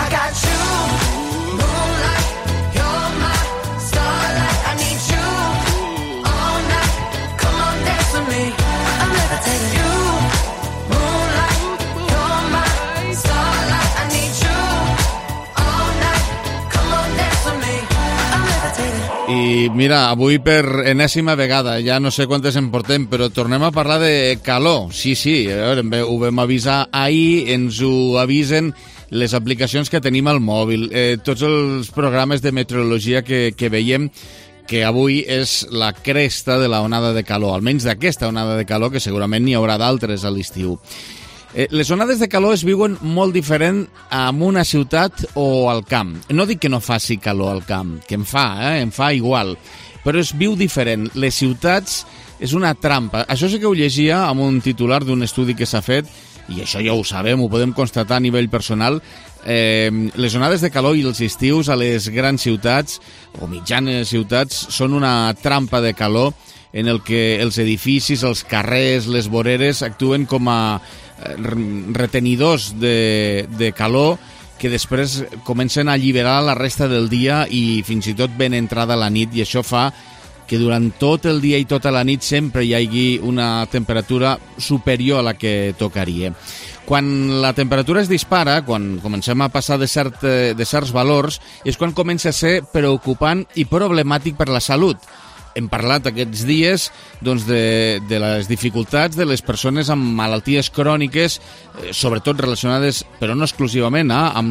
I mira, avui per enèsima vegada, ja no sé quantes en portem, però tornem a parlar de calor. Sí, a veure, ho vam avisar ahir, ens ho avisen les aplicacions que tenim al mòbil, tots els programes de meteorologia que veiem, que avui és la cresta de la onada de calor, almenys d'aquesta onada de calor, que segurament n'hi haurà d'altres a l'estiu. Les onades de calor es viuen molt diferent en una ciutat o al camp. No dic que no faci calor al camp, que em fa igual, però es viu diferent. Les ciutats és una trampa. Això sí que ho llegia amb un titular d'un estudi que s'ha fet, i això ja ho sabem, ho podem constatar a nivell personal. Les onades de calor i els estius a les grans ciutats o mitjanes ciutats són una trampa de calor en el que els edificis, els carrers, les voreres actuen com a retenidors de calor que després comencen a alliberar la resta del dia i fins i tot ben entrada la nit, i això fa que durant tot el dia i tota la nit sempre hi hagi una temperatura superior a la que tocaria. Quan la temperatura es dispara, quan comencem a passar de certs valors, és quan comença a ser preocupant i problemàtic per la salut. Hem parlat aquests dies de les dificultats de les persones amb malalties cròniques, sobretot relacionades, però no exclusivament, amb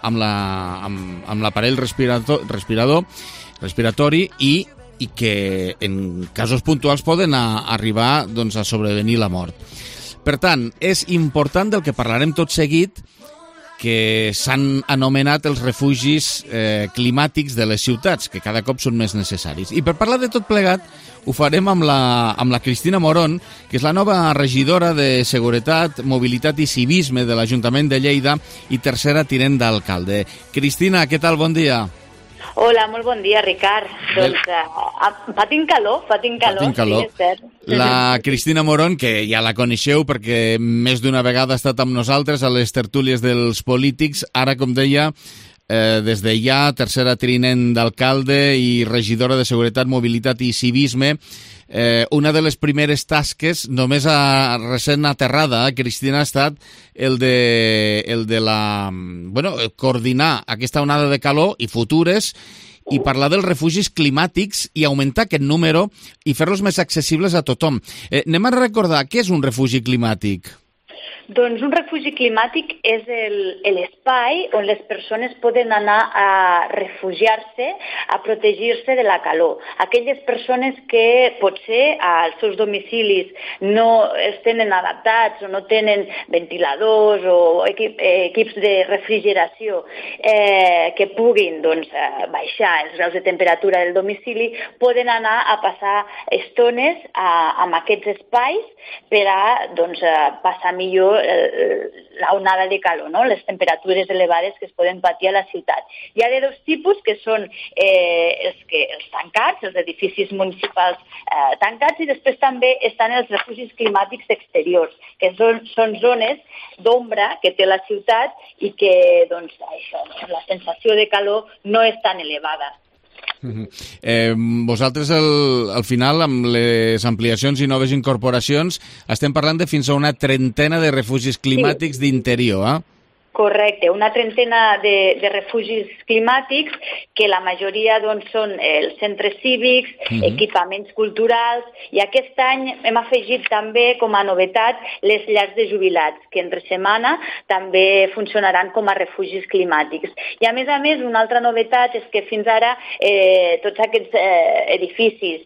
l'aparell respiratori i que en casos puntuals poden arribar a sobrevenir la mort. Per tant, és important del que parlarem tot seguit, que s'han anomenat els refugis climàtics de les ciutats, que cada cop són més necessaris. I per parlar de tot plegat ho farem amb la Cristina Morón, que és la nova regidora de Seguretat, Mobilitat i Civisme de l'Ajuntament de Lleida i tercera tinent d'alcalde. Cristina, què tal? Bon dia. Hola, molt bon dia, Ricard. Doncs patim calor. Sí, és cert. La Cristina Morón, que ja la coneixeu perquè més d'una vegada ha estat amb nosaltres a les tertúlies dels polítics, ara, com deia, des de ja, tercera tinent d'alcalde i regidora de Seguretat, Mobilitat i Civisme. Una de les primeres tasques, només recent aterrada, Cristina, ha estat el de coordinar aquesta onada de calor i futures i parlar dels refugis climàtics i augmentar aquest número i fer-los més accessibles a tothom. Anem a recordar què és un refugi climàtic. Doncs un refugi climàtic és l'espai on les persones poden anar a refugiar-se, a protegir-se de la calor. Aquelles persones que potser als seus domicilis no es tenen adaptats o no tenen ventiladors o equips de refrigeració que puguin baixar els graus de temperatura del domicili, poden anar a passar estones amb aquests espais per a passar millor l'onada de calor, no? Les temperatures elevades que es poden patir a la ciutat. Hi ha de dos tipus, que són els tancats, els edificis municipals tancats, i després també estan els refugis climàtics exteriors, que són zones d'ombra que té la ciutat i que la sensació de calor no és tan elevada. Vosaltres al final, amb les ampliacions i noves incorporacions, estem parlant de fins a una trentena de refugis climàtics d'interior, eh? Correcte, una trentena de refugis climàtics que la majoria són els centres cívics, equipaments culturals, i aquest any hem afegit també com a novetat les llars de jubilats, que entre setmana també funcionaran com a refugis climàtics. I a més, una altra novetat és que fins ara tots aquests edificis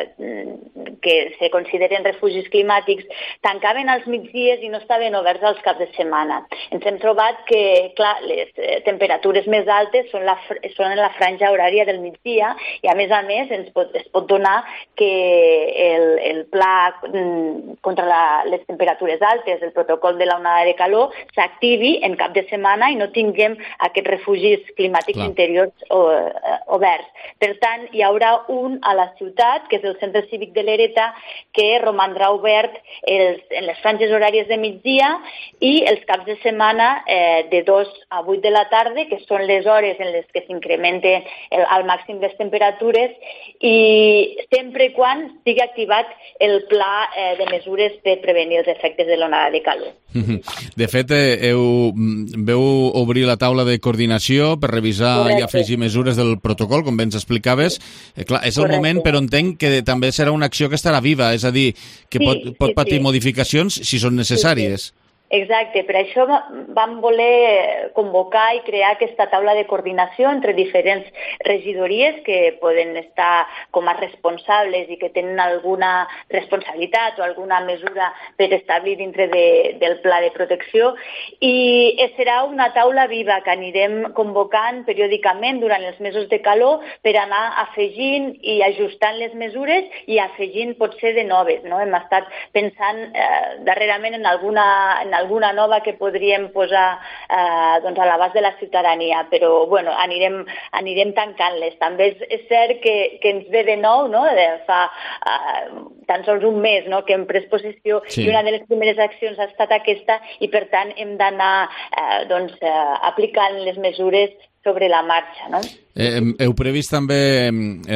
que se consideren refugis climàtics tancaven als migdies i no estaven oberts als caps de setmana. Ens hem trobat que, clar, les temperatures més altes són en la franja horària del migdia i, a més, es pot donar que el pla contra les temperatures altes, el protocol de l'onada de calor, s'activi en cap de setmana i no tinguem aquests refugis climàtics interiors oberts. Per tant, hi haurà un a la ciutat, que és el Centre Cívic de l'Ereta, que romandrà obert en les franges horàries de migdia i els caps de setmana de 2 a 8 de la tarda, que són les hores en les que s'incrementen al màxim les temperatures, i sempre i quan estigui activat el pla de mesures per prevenir els efectes de l'onada de calor. De fet, veu obrir la taula de coordinació per revisar i afegir mesures del protocol, com bé ens explicaves. Clar, és el moment, però entenc que també serà una acció que estarà viva, és a dir, que pot patir modificacions si són necessàries. Exacte, per això vam voler convocar i crear aquesta taula de coordinació entre diferents regidories que poden estar com a responsables i que tenen alguna responsabilitat o alguna mesura per establir dintre del pla de protecció, i serà una taula viva que anirem convocant periòdicament durant els mesos de calor per anar afegint i ajustant les mesures i afegint potser de noves, no? Hem estat pensant darrerament en alguna nova que podríem posar a l'abast de la ciutadania, però anirem tancant-les. També és cert que ens ve de nou, no? Fa tan sols un mes que hem pres possessió i una de les primeres accions ha estat aquesta, i per tant hem d'anar aplicant les mesures sobre la marxa, no? Heu previst també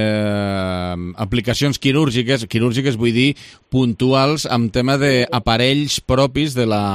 aplicacions quirúrgiques vull dir, puntuals, amb tema d'aparells propis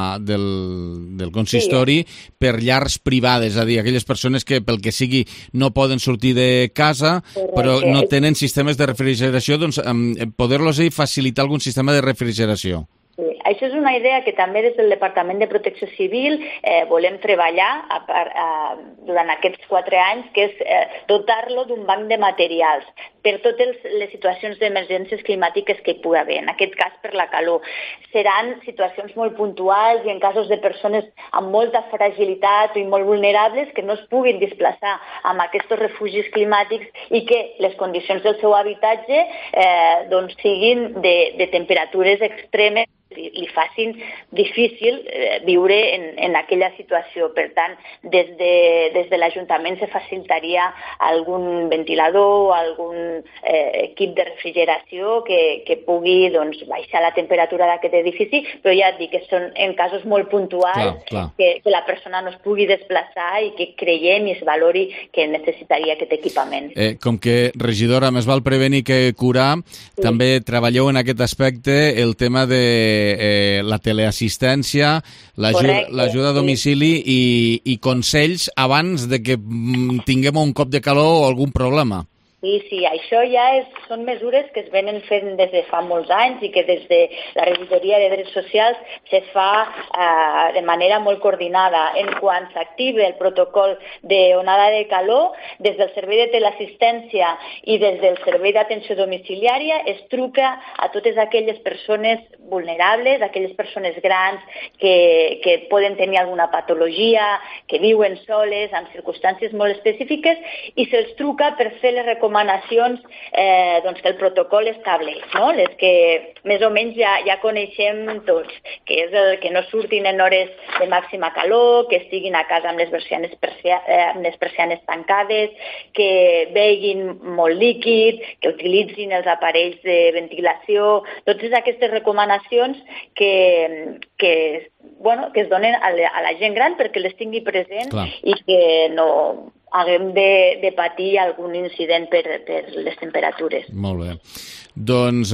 del consistori per llars privades, és a dir, aquelles persones que pel que sigui no poden sortir de casa, però no tenen sistemes de refrigeració, doncs poder-los facilitar algun sistema de refrigeració. Sí, això és una idea que també des del Departament de Protecció Civil volem treballar durant aquests 4 anys, que és dotar-lo d'un banc de materials per totes les situacions d'emergències climàtiques que hi pugui haver. En aquest cas, per la calor. Seran situacions molt puntuals i en casos de persones amb molta fragilitat i molt vulnerables que no es puguin desplaçar amb aquests refugis climàtics i que les condicions del seu habitatge siguin de temperatures extremes li facin difícil viure en aquella situació. Per tant, des de l'Ajuntament se facilitaria algun ventilador o algun equip de refrigeració que pugui baixar la temperatura d'aquest edifici, però ja et dic que són en casos molt puntuals, que la persona no es pugui desplaçar i que creiem i es valori que necessitaria aquest equipament. Com que, regidora, més val prevenir que curar, també treballeu en aquest aspecte el tema de la teleassistència, l'ajuda a domicili i consells abans de que tinguem un cop de calor o algun problema. Sí, això ja són mesures que es venen fent des de fa molts anys i que des de la Regidoria de Drets Socials se fa de manera molt coordinada. En quan s'activa el protocol d'onada de calor, des del Servei de Teleassistència i des del Servei d'Atenció Domiciliària es truca a totes aquelles persones vulnerables, aquelles persones grans que poden tenir alguna patologia, que viuen soles, en circumstàncies molt específiques, i se'ls truca per fer les recomanacions recomanacions doncs, que el protocol estableix, no? Les que més o menys ja coneixem tots, que és el que no surtin en hores de màxima calor, que estiguin a casa amb les persianes tancades, que beguin molt líquid, que utilitzin els aparells de ventilació, totes aquestes recomanacions que es donen a la gent gran perquè les tingui present. Clar. I que no haguem de patir algun incident per les temperatures. Molt bé. Doncs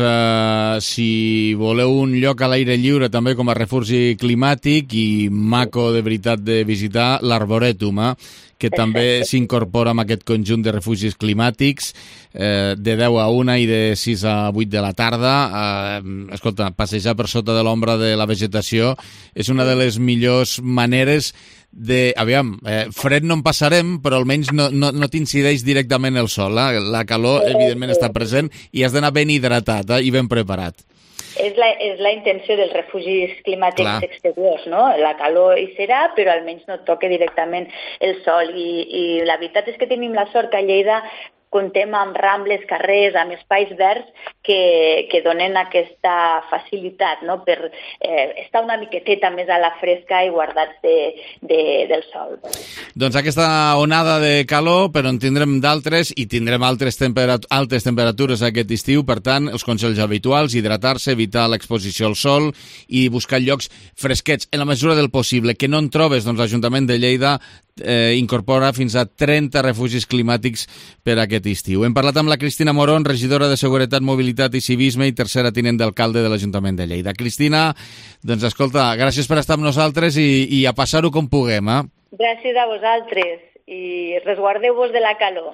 si voleu un lloc a l'aire lliure també com a refugi climàtic i maco de veritat de visitar, l'Arborètum, que també s'incorpora amb aquest conjunt de refugis climàtics de 10 a 1 i de 6 a 8 de la tarda. Escolta, passejar per sota de l'ombra de la vegetació és una de les millors maneres de... Aviam, fred no en passarem, però almenys no t'incideix directament el sol. La calor, evidentment, està present i has d'anar ben hidratat i ben preparat. És la intenció dels refugis climàtics exteriors, no? La calor hi serà, però almenys no toca directament el sol. I la veritat és que tenim la sort que a Lleida comptem amb rambles, carrers, amb espais verds que donen aquesta facilitat, no? Per estar una miqueteta més a la fresca i guardats del sol. Doncs aquesta onada de calor, però en tindrem d'altres i tindrem altes temperatures aquest estiu, per tant, els consells habituals, hidratar-se, evitar l'exposició al sol i buscar llocs fresquets en la mesura del possible. Que no en trobes, doncs l'Ajuntament de Lleida incorpora fins a 30 refugis climàtics per aquest estiu. Hem parlat amb la Cristina Morón, regidora de Seguretat, Mobilitat i Civisme i tercera tinent d'alcalde de l'Ajuntament de Lleida. Cristina, doncs escolta, gràcies per estar amb nosaltres i a passar-ho com puguem. Gràcies a vosaltres i resguardeu-vos de la calor.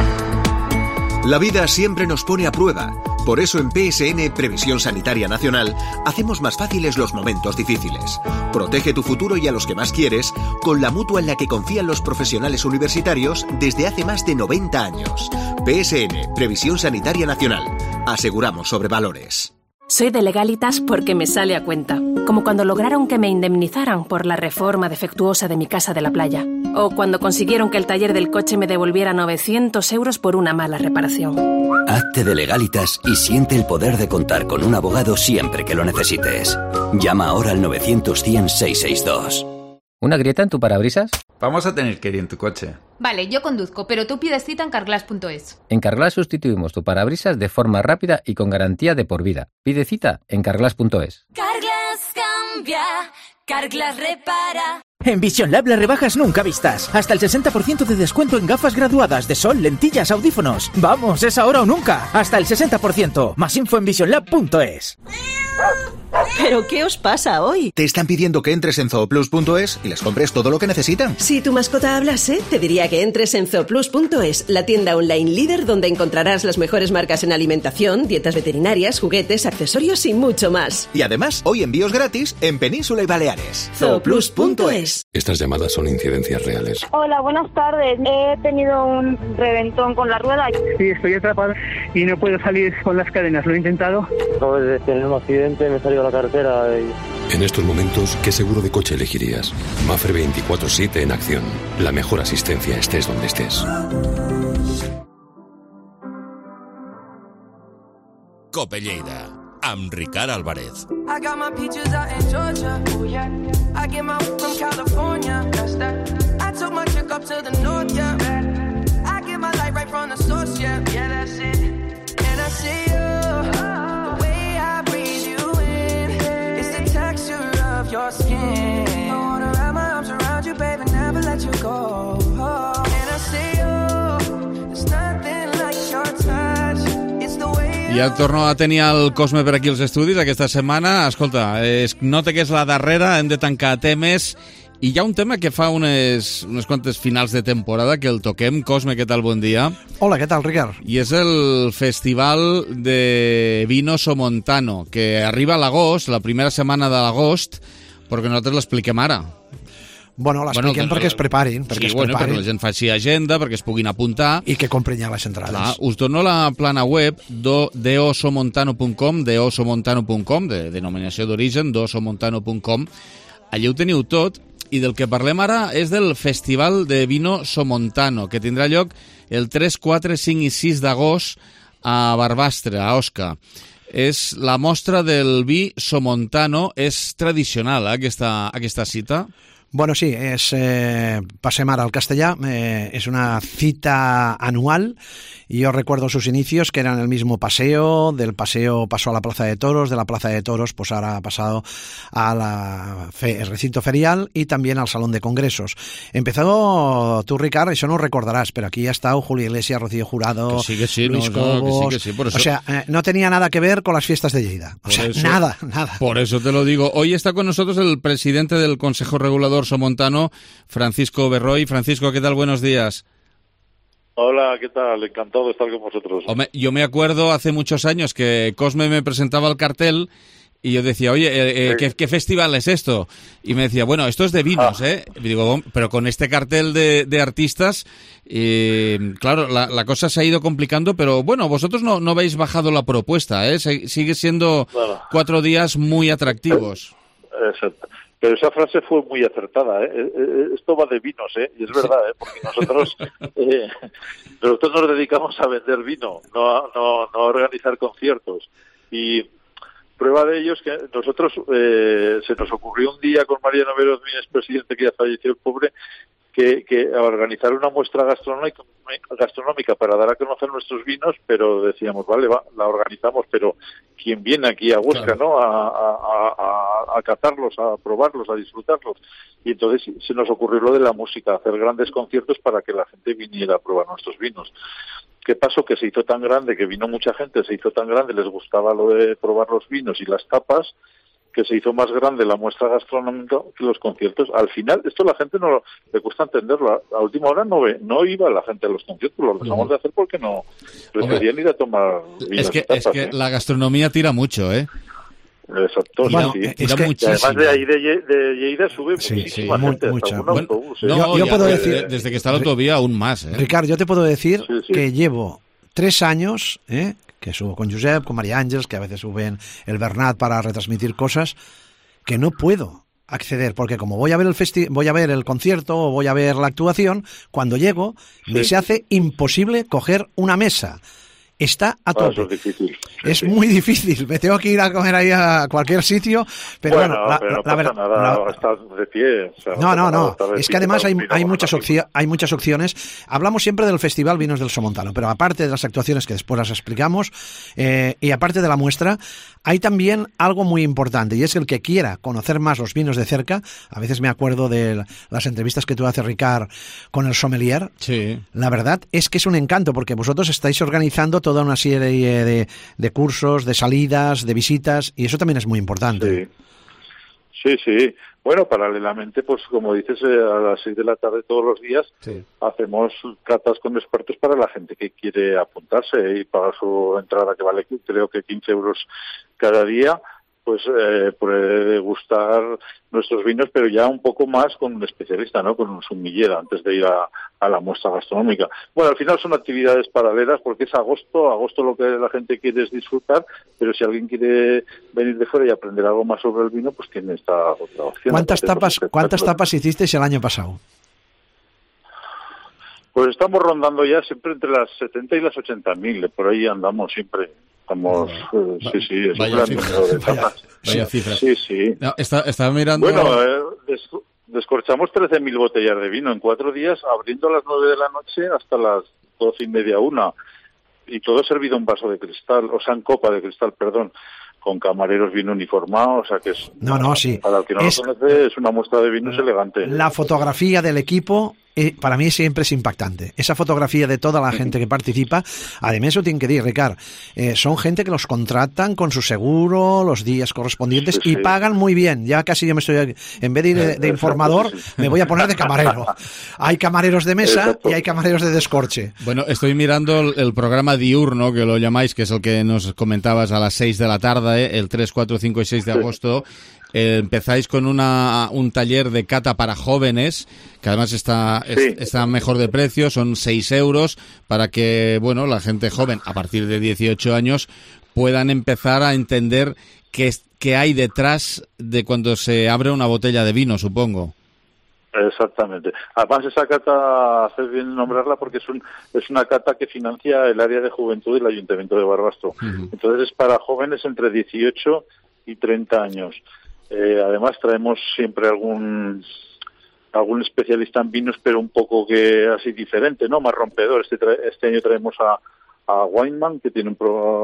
La vida siempre nos pone a prueba. Por eso en PSN, Previsión Sanitaria Nacional, hacemos más fáciles los momentos difíciles. Protege tu futuro y a los que más quieres con la mutua en la que confían los profesionales universitarios desde hace más de 90 años. PSN, Previsión Sanitaria Nacional. Aseguramos sobre valores. Soy de Legalitas porque me sale a cuenta. Como cuando lograron que me indemnizaran por la reforma defectuosa de mi casa de la playa. O cuando consiguieron que el taller del coche me devolviera 900 euros por una mala reparación. Hazte de Legalitas y siente el poder de contar con un abogado siempre que lo necesites. Llama ahora al 900-100-662. ¿Una grieta en tu parabrisas? Vamos a tener que ir en tu coche. Vale, yo conduzco, pero tú pides cita en Carglass.es. En Carglass sustituimos tu parabrisas de forma rápida y con garantía de por vida. Pide cita en Carglass.es. Carglass cambia, Carglass repara. En Vision Lab las rebajas nunca vistas. Hasta el 60% de descuento en gafas graduadas de sol, lentillas, audífonos. Vamos, es ahora o nunca. Hasta el 60%. Más info en visionlab.es. ¿Pero qué os pasa hoy? Te están pidiendo que entres en zooplus.es y les compres todo lo que necesitan. Si tu mascota hablase, te diría que entres en zooplus.es, la tienda online líder donde encontrarás las mejores marcas en alimentación, dietas veterinarias, juguetes, accesorios y mucho más. Y además, hoy envíos gratis en Península y Baleares. zooplus.es. Estas llamadas son incidencias reales. Hola, buenas tardes. He tenido un reventón con la rueda. Sí, estoy atrapado y no puedo salir con las cadenas. Lo he intentado. Acabo de tener un accidente, me he salido a la carretera y... En estos momentos, ¿qué seguro de coche elegirías? Mafre 24/7 en acción. La mejor asistencia estés donde estés. Cope Lleida, amb Ricard Álvarez. I got my peaches out in Georgia. Oh yeah. I get my from California. That's that. I took my chick up to the north, yeah. I get my light right from the source, yeah. Yeah, that's it. And I see you. The way I breathe you in. It's the texture of your skin. I wanna wrap my arms around you, baby, never let you go. And I see you. There's nothing like your touch. It's the way. Ja torno a tenir el Cosme per aquí als estudis aquesta setmana. Escolta, es nota que és la darrera, hem de tancar temes i hi ha un tema que fa unes quantes finals de temporada que el toquem. Cosme, què tal? Bon dia. Hola, què tal, Ricard? I és el Festival de Vino Somontano, que arriba a l'agost, la primera setmana de l'agost, perquè nosaltres l'expliquem ara. Bueno, l'expliquem perquè es preparin. Perquè la gent faci agenda, perquè es puguin apuntar. I que compren ja les entrades. Clar, us dono la plana web deosomontano.com, de denominació d'origen, deosomontano.com. Allí ho teniu tot. I del que parlem ara és del Festival de Vino Somontano, que tindrà lloc el 3, 4, 5 i 6 d'agost a Barbastre, a Osca. És la mostra del vi somontano. És tradicional, aquesta cita? Bueno, sí, passem ara al castellà, es una cita anual. Yo recuerdo sus inicios, que eran el mismo paseo, del paseo pasó a la Plaza de Toros, de la Plaza de Toros pues ahora ha pasado a el recinto ferial y también al Salón de Congresos. Empezó tú, Ricard, eso no recordarás, pero aquí ha estado Julio Iglesias, Rocío Jurado, que sí, Luis Cobos, que sí, por eso. O sea, no tenía nada que ver con las fiestas de Lleida, o sea, eso, nada. Por eso te lo digo. Hoy está con nosotros el presidente del Consejo Regulador Somontano, Francisco Berroy. Francisco, ¿qué tal? Buenos días. Hola, ¿qué tal? Encantado de estar con vosotros. Yo me acuerdo hace muchos años que Cosme me presentaba el cartel y yo decía, oye, ¿qué festival es esto? Y me decía, bueno, esto es de vinos, ¿eh? Y digo, pero con este cartel de artistas, claro, la cosa se ha ido complicando, pero bueno, vosotros no habéis bajado la propuesta, ¿eh? Sigue siendo 4 días muy atractivos. Exacto. Pero esa frase fue muy acertada, ¿eh? Esto va de vinos, ¿eh? Y es verdad, ¿eh? Porque nosotros nos dedicamos a vender vino, no a organizar conciertos. Y prueba de ello es que nosotros se nos ocurrió un día con Mariano Veros, mi expresidente, que ya falleció, el pobre, que organizar una muestra gastronómica para dar a conocer nuestros vinos, pero decíamos, vale, la organizamos, pero ¿quién viene aquí a Huesca, claro, ¿no? A catarlos, a probarlos, a disfrutarlos? Y entonces se nos ocurrió lo de la música, hacer grandes conciertos para que la gente viniera a probar nuestros vinos. ¿Qué pasó? Que se hizo tan grande, que vino mucha gente, se hizo tan grande, les gustaba lo de probar los vinos y las tapas, que se hizo más grande la muestra gastronómica que los conciertos. Al final, esto la gente no le cuesta entenderlo. A última hora no iba la gente a los conciertos, lo dejamos de hacer porque no preferían ir a tomar vino. Es que la gastronomía tira mucho, ¿eh? Exacto, bueno, sí. Tira muchísimo. Además de ahí de Lleida sube muchísima gente, hasta un autobús. Yo puedo decir, desde que está la autovía aún más, ¿eh? Ricardo, yo te puedo decir que llevo 3 años, que subo con Josep, con María Ángeles, que a veces suben el Bernat para retransmitir cosas, que no puedo acceder, porque como voy a ver el concierto o voy a ver la actuación, cuando llego me se hace imposible coger una mesa. Está a tope. Eso es difícil. Es muy difícil. Me tengo que ir a comer ahí a cualquier sitio, pero bueno, pero no pasa nada, estás de pie. O sea, no. Es que además hay muchas opciones. Hablamos siempre del Festival Vinos del Somontano, pero aparte de las actuaciones que después las explicamos, y aparte de la muestra, hay también algo muy importante, y es el que quiera conocer más los vinos de cerca. A veces me acuerdo de las entrevistas que tú haces, Ricard, con el sommelier. Sí. La verdad es que es un encanto, porque vosotros estáis organizando toda una serie de cursos, de salidas, de visitas, y eso también es muy importante. Sí. Bueno, paralelamente, pues como dices, a las 6 de la tarde todos los días hacemos catas con expertos para la gente que quiere apuntarse y pagar su entrada, que vale creo que 15 euros cada día, pues puede degustar nuestros vinos, pero ya un poco más con un especialista, ¿no? Con un sommelier, antes de ir a la muestra gastronómica. Bueno, al final son actividades paralelas porque es agosto lo que la gente quiere es disfrutar, pero si alguien quiere venir de fuera y aprender algo más sobre el vino, pues tiene esta otra opción. ¿Cuántas tapas hicisteis el año pasado? Pues estamos rondando ya siempre entre las 70 y las 80.000, por ahí andamos siempre. Estamos, es un gran número de tapas. Vaya cifra. Sí. No, estaba mirando... Bueno, descorchamos 13.000 botellas de vino en 4 días, abriendo a las 9 de la noche hasta las 12:30, 1. Y todo servido en vaso de cristal, o sea, en copa de cristal, perdón, con camareros bien uniformados, o sea que es... sí. Para el que no lo conoce, es una muestra de vinos elegante. La fotografía del equipo, para mí siempre es impactante. Esa fotografía de toda la gente que participa, además ho tinc que dir, Ricard, son gente que los contratan con su seguro, los días correspondientes, y pagan muy bien. Ya casi yo me estoy, en vez de ir de informador, me voy a poner de camarero. Hay camareros de mesa y hay camareros de descorche. Bueno, estoy mirando el programa diurno, que lo llamáis, que es el que nos comentabas a las 6 de la tarde, el 3, 4, 5 y 6 de agosto. Empezáis con un taller de cata para jóvenes, que además está mejor de precio, son 6 euros, para que, bueno, la gente joven, a partir de 18 años, puedan empezar a entender qué hay detrás de cuando se abre una botella de vino, supongo. Exactamente. Además, esa cata, haces bien en nombrarla porque es una cata que financia el área de juventud del Ayuntamiento de Barbastro. Entonces es para jóvenes entre 18 y 30 años. Además traemos siempre algún especialista en vinos, pero un poco que así diferente, ¿no? Más rompedor. Este año traemos a Weinman, que tiene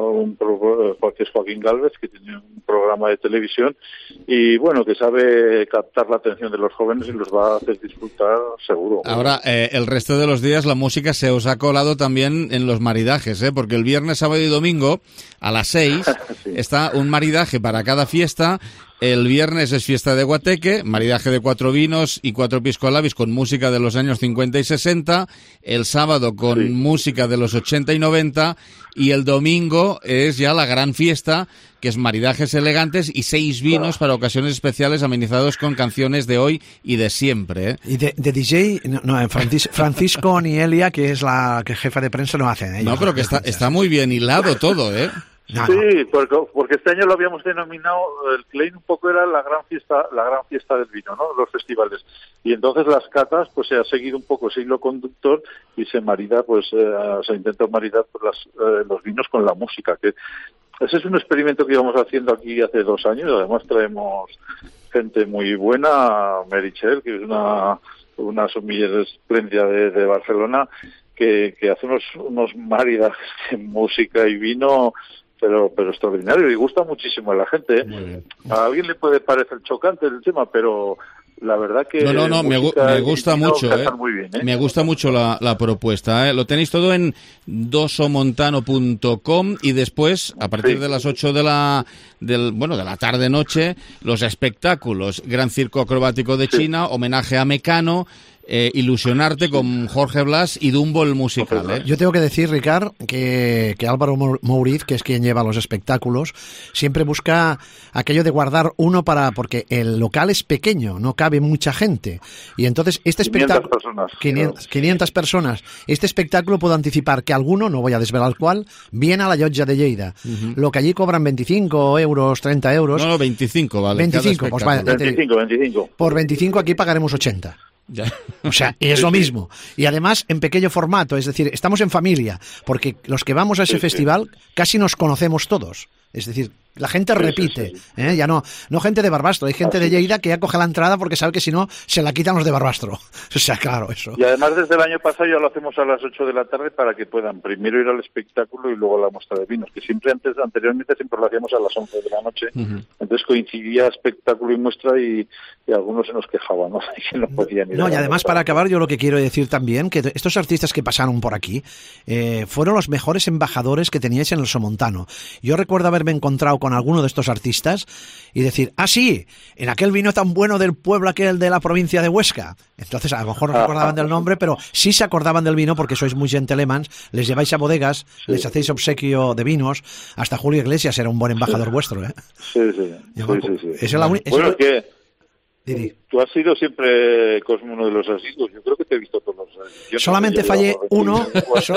que es Joaquín Gálvez, que tiene un programa de televisión y bueno, que sabe captar la atención de los jóvenes y los va a hacer disfrutar seguro. Ahora, el resto de los días la música se os ha colado también en los maridajes, porque el viernes, sábado y domingo a las 6 sí. Está un maridaje para cada fiesta. El viernes es fiesta de guateque, maridaje de 4 vinos y 4 pisco labis con música de los años 50 y 60, el sábado con música de los 80 y 90 y el domingo es ya la gran fiesta, que es maridajes elegantes y 6 vinos para ocasiones especiales amenizados con canciones de hoy y de siempre. Y de DJ, Francisco ni Elia, que es la jefa de prensa, no hacen. No, pero que está muy bien hilado todo, Sí, porque este año lo habíamos denominado, el claim un poco era la gran fiesta del vino, ¿no? Los festivales. Y entonces las catas, pues se ha seguido un poco ese hilo conductor y se marida, pues se intenta maridar los vinos con la música. Que ese es un experimento que íbamos haciendo aquí hace 2 años. Además traemos gente muy buena, Merichel, que es una sommelier espléndida de Barcelona, que hace unos maridajes de música y vino, pero extraordinario, y gusta muchísimo a la gente. A alguien le puede parecer chocante el tema, pero la verdad que no, me gusta mucho, muy bien, me gusta mucho la propuesta, Lo tenéis todo en dosomontano.com y después, a partir de las 8 de la tarde noche, los espectáculos, Gran Circo Acrobático de China, homenaje a Mecano, Ilusionarte con Jorge Blas y Dumbo el musical. Yo tengo que decir, Ricard, que Álvaro Mouriz, que es quien lleva los espectáculos, siempre busca aquello de guardar uno porque el local es pequeño, no cabe mucha gente. Y entonces este espectáculo... 500 personas. Este espectáculo puedo anticipar que alguno, no voy a desvelar cuál, viene a la Llotja de Lleida. Lo que allí cobran 25 euros, 30 euros... No, 25, vale. 25, pues vale. 25. Por 25 aquí pagaremos 80. Ya. O sea, es lo mismo. Y además en pequeño formato, es decir, estamos en familia, porque los que vamos a ese festival casi nos conocemos todos. Es decir, la gente repite, ya no gente de Barbastro, hay gente de Lleida que ya coge la entrada porque sabe que si no se la quitan los de Barbastro. O sea, claro, eso. Y además desde el año pasado ya lo hacemos a las 8 de la tarde para que puedan primero ir al espectáculo y luego a la muestra de vinos, que anteriormente siempre lo hacíamos a las 11 de la noche. Entonces coincidía espectáculo y muestra y algunos se nos quejaban, ¿no? Que no podían ir. No, y además para acabar yo lo que quiero decir también, que estos artistas que pasaron por aquí fueron los mejores embajadores que teníais en el Somontano. Yo recuerdo haberme encontrado con alguno de estos artistas y decir, sí, en aquel vino tan bueno del pueblo aquel de la provincia de Huesca. Entonces a lo mejor no recordaban del nombre, pero sí se acordaban del vino porque sois muy gentlemans, les lleváis a bodegas, les hacéis obsequio de vinos, hasta Julio Iglesias era un buen embajador vuestro, Sí. Es la Tú has sido siempre, Cosmo, uno de los asiduos. Yo creo que te he visto todos los años. Solamente fallé uno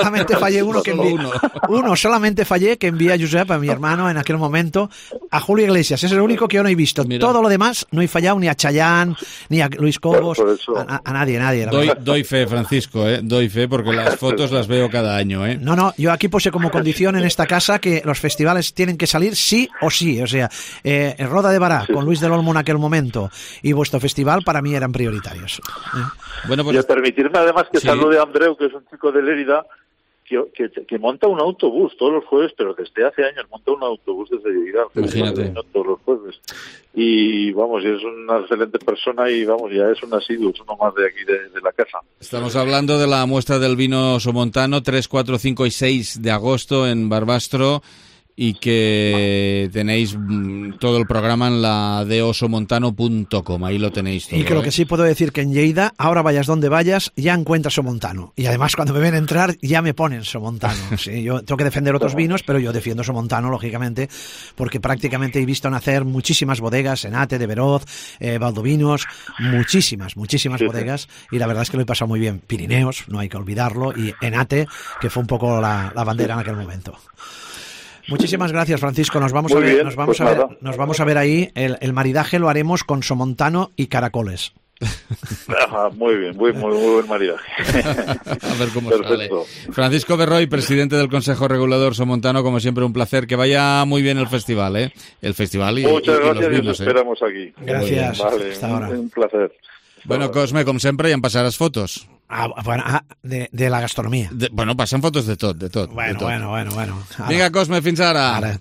que envié a Josep, a mi hermano, en aquel momento, a Julio Iglesias. Es el único que yo no he visto. Mira. Todo lo demás no he fallado ni a Chayanne, ni a Luis Cobos, a nadie. Doy fe, Francisco, doy fe, porque las fotos las veo cada año, No, yo aquí puse como condición en esta casa que los festivales tienen que salir sí o sí. O sea, Roda de Bará, con Luis del Olmo en aquel momento, y vuestro festival para mí eran prioritarios. Bueno, pues... Y permitirme además que salude a Andreu, que es un chico de Lérida, que monta un autobús todos los jueves, pero desde hace años monta un autobús desde Lérida. Imagínate. Todos los jueves. Y vamos, es una excelente persona y vamos, ya es un asiduo, es uno más de aquí de la casa. Estamos hablando de la muestra del vino somontano 3, 4, 5 y 6 de agosto en Barbastro, y que tenéis todo el programa en la dosomontano.com, ahí lo tenéis todo. Y que lo que sí puedo decir que en Lleida, ahora vayas donde vayas, ya encuentras Somontano. Y además cuando me ven entrar ya me ponen Somontano. Sí, yo tengo que defender otros vinos, pero yo defiendo Somontano, lógicamente, porque prácticamente he visto nacer muchísimas bodegas, Enate, de Veroz, Valdovinos, muchísimas bodegas, y la verdad es que lo he pasado muy bien. Pirineos, no hay que olvidarlo, y Enate, que fue un poco la bandera en aquel momento. Muchísimas gracias, Francisco. Nos vamos a ver ahí. El maridaje lo haremos con Somontano y caracoles. Muy bien, muy buen maridaje. A ver cómo sale. Francisco Berroy, presidente del Consejo Regulador Somontano, como siempre un placer. Que vaya muy bien el festival, ¿eh? El festival y muchas y gracias, los vinos, y os esperamos aquí. Gracias. Vale, hasta ahora. Un placer. Bueno, Cosme, com sempre, ja em passaràs fotos. De la gastronomia. Bueno, passen fotos de tot. Bueno. Ara. Vinga, Cosme, fins ara. Ara.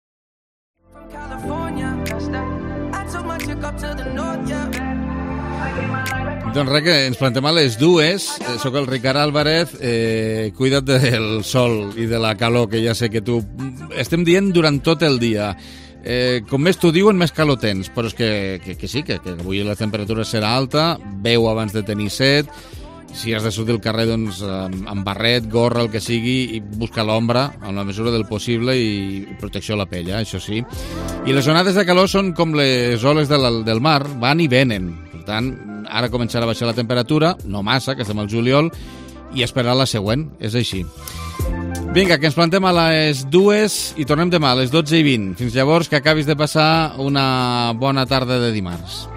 Doncs res, que ens plantem a les dues. Soc el Ricard Álvarez. Cuida't del sol i de la calor, que ja sé que tu... Estem dient durant tot el dia. Com més t'ho diuen, més calor tens. Però és que sí, que avui la temperatura serà alta, beu abans de tenir set. Si has de sortir al carrer, doncs, amb barret, gorra, el que sigui, i busca l'ombra, en la mesura del possible, i protecció a la pell, això sí. I les onades de calor són com les oles del mar, van i venen. Per tant, ara començarà a baixar la temperatura, no massa, que estem al juliol, i esperar la següent, és així. Vinga, que ens plantem a les 2 i tornem demà a les 12:20. Fins llavors, que acabis de passar una bona tarda de dimarts.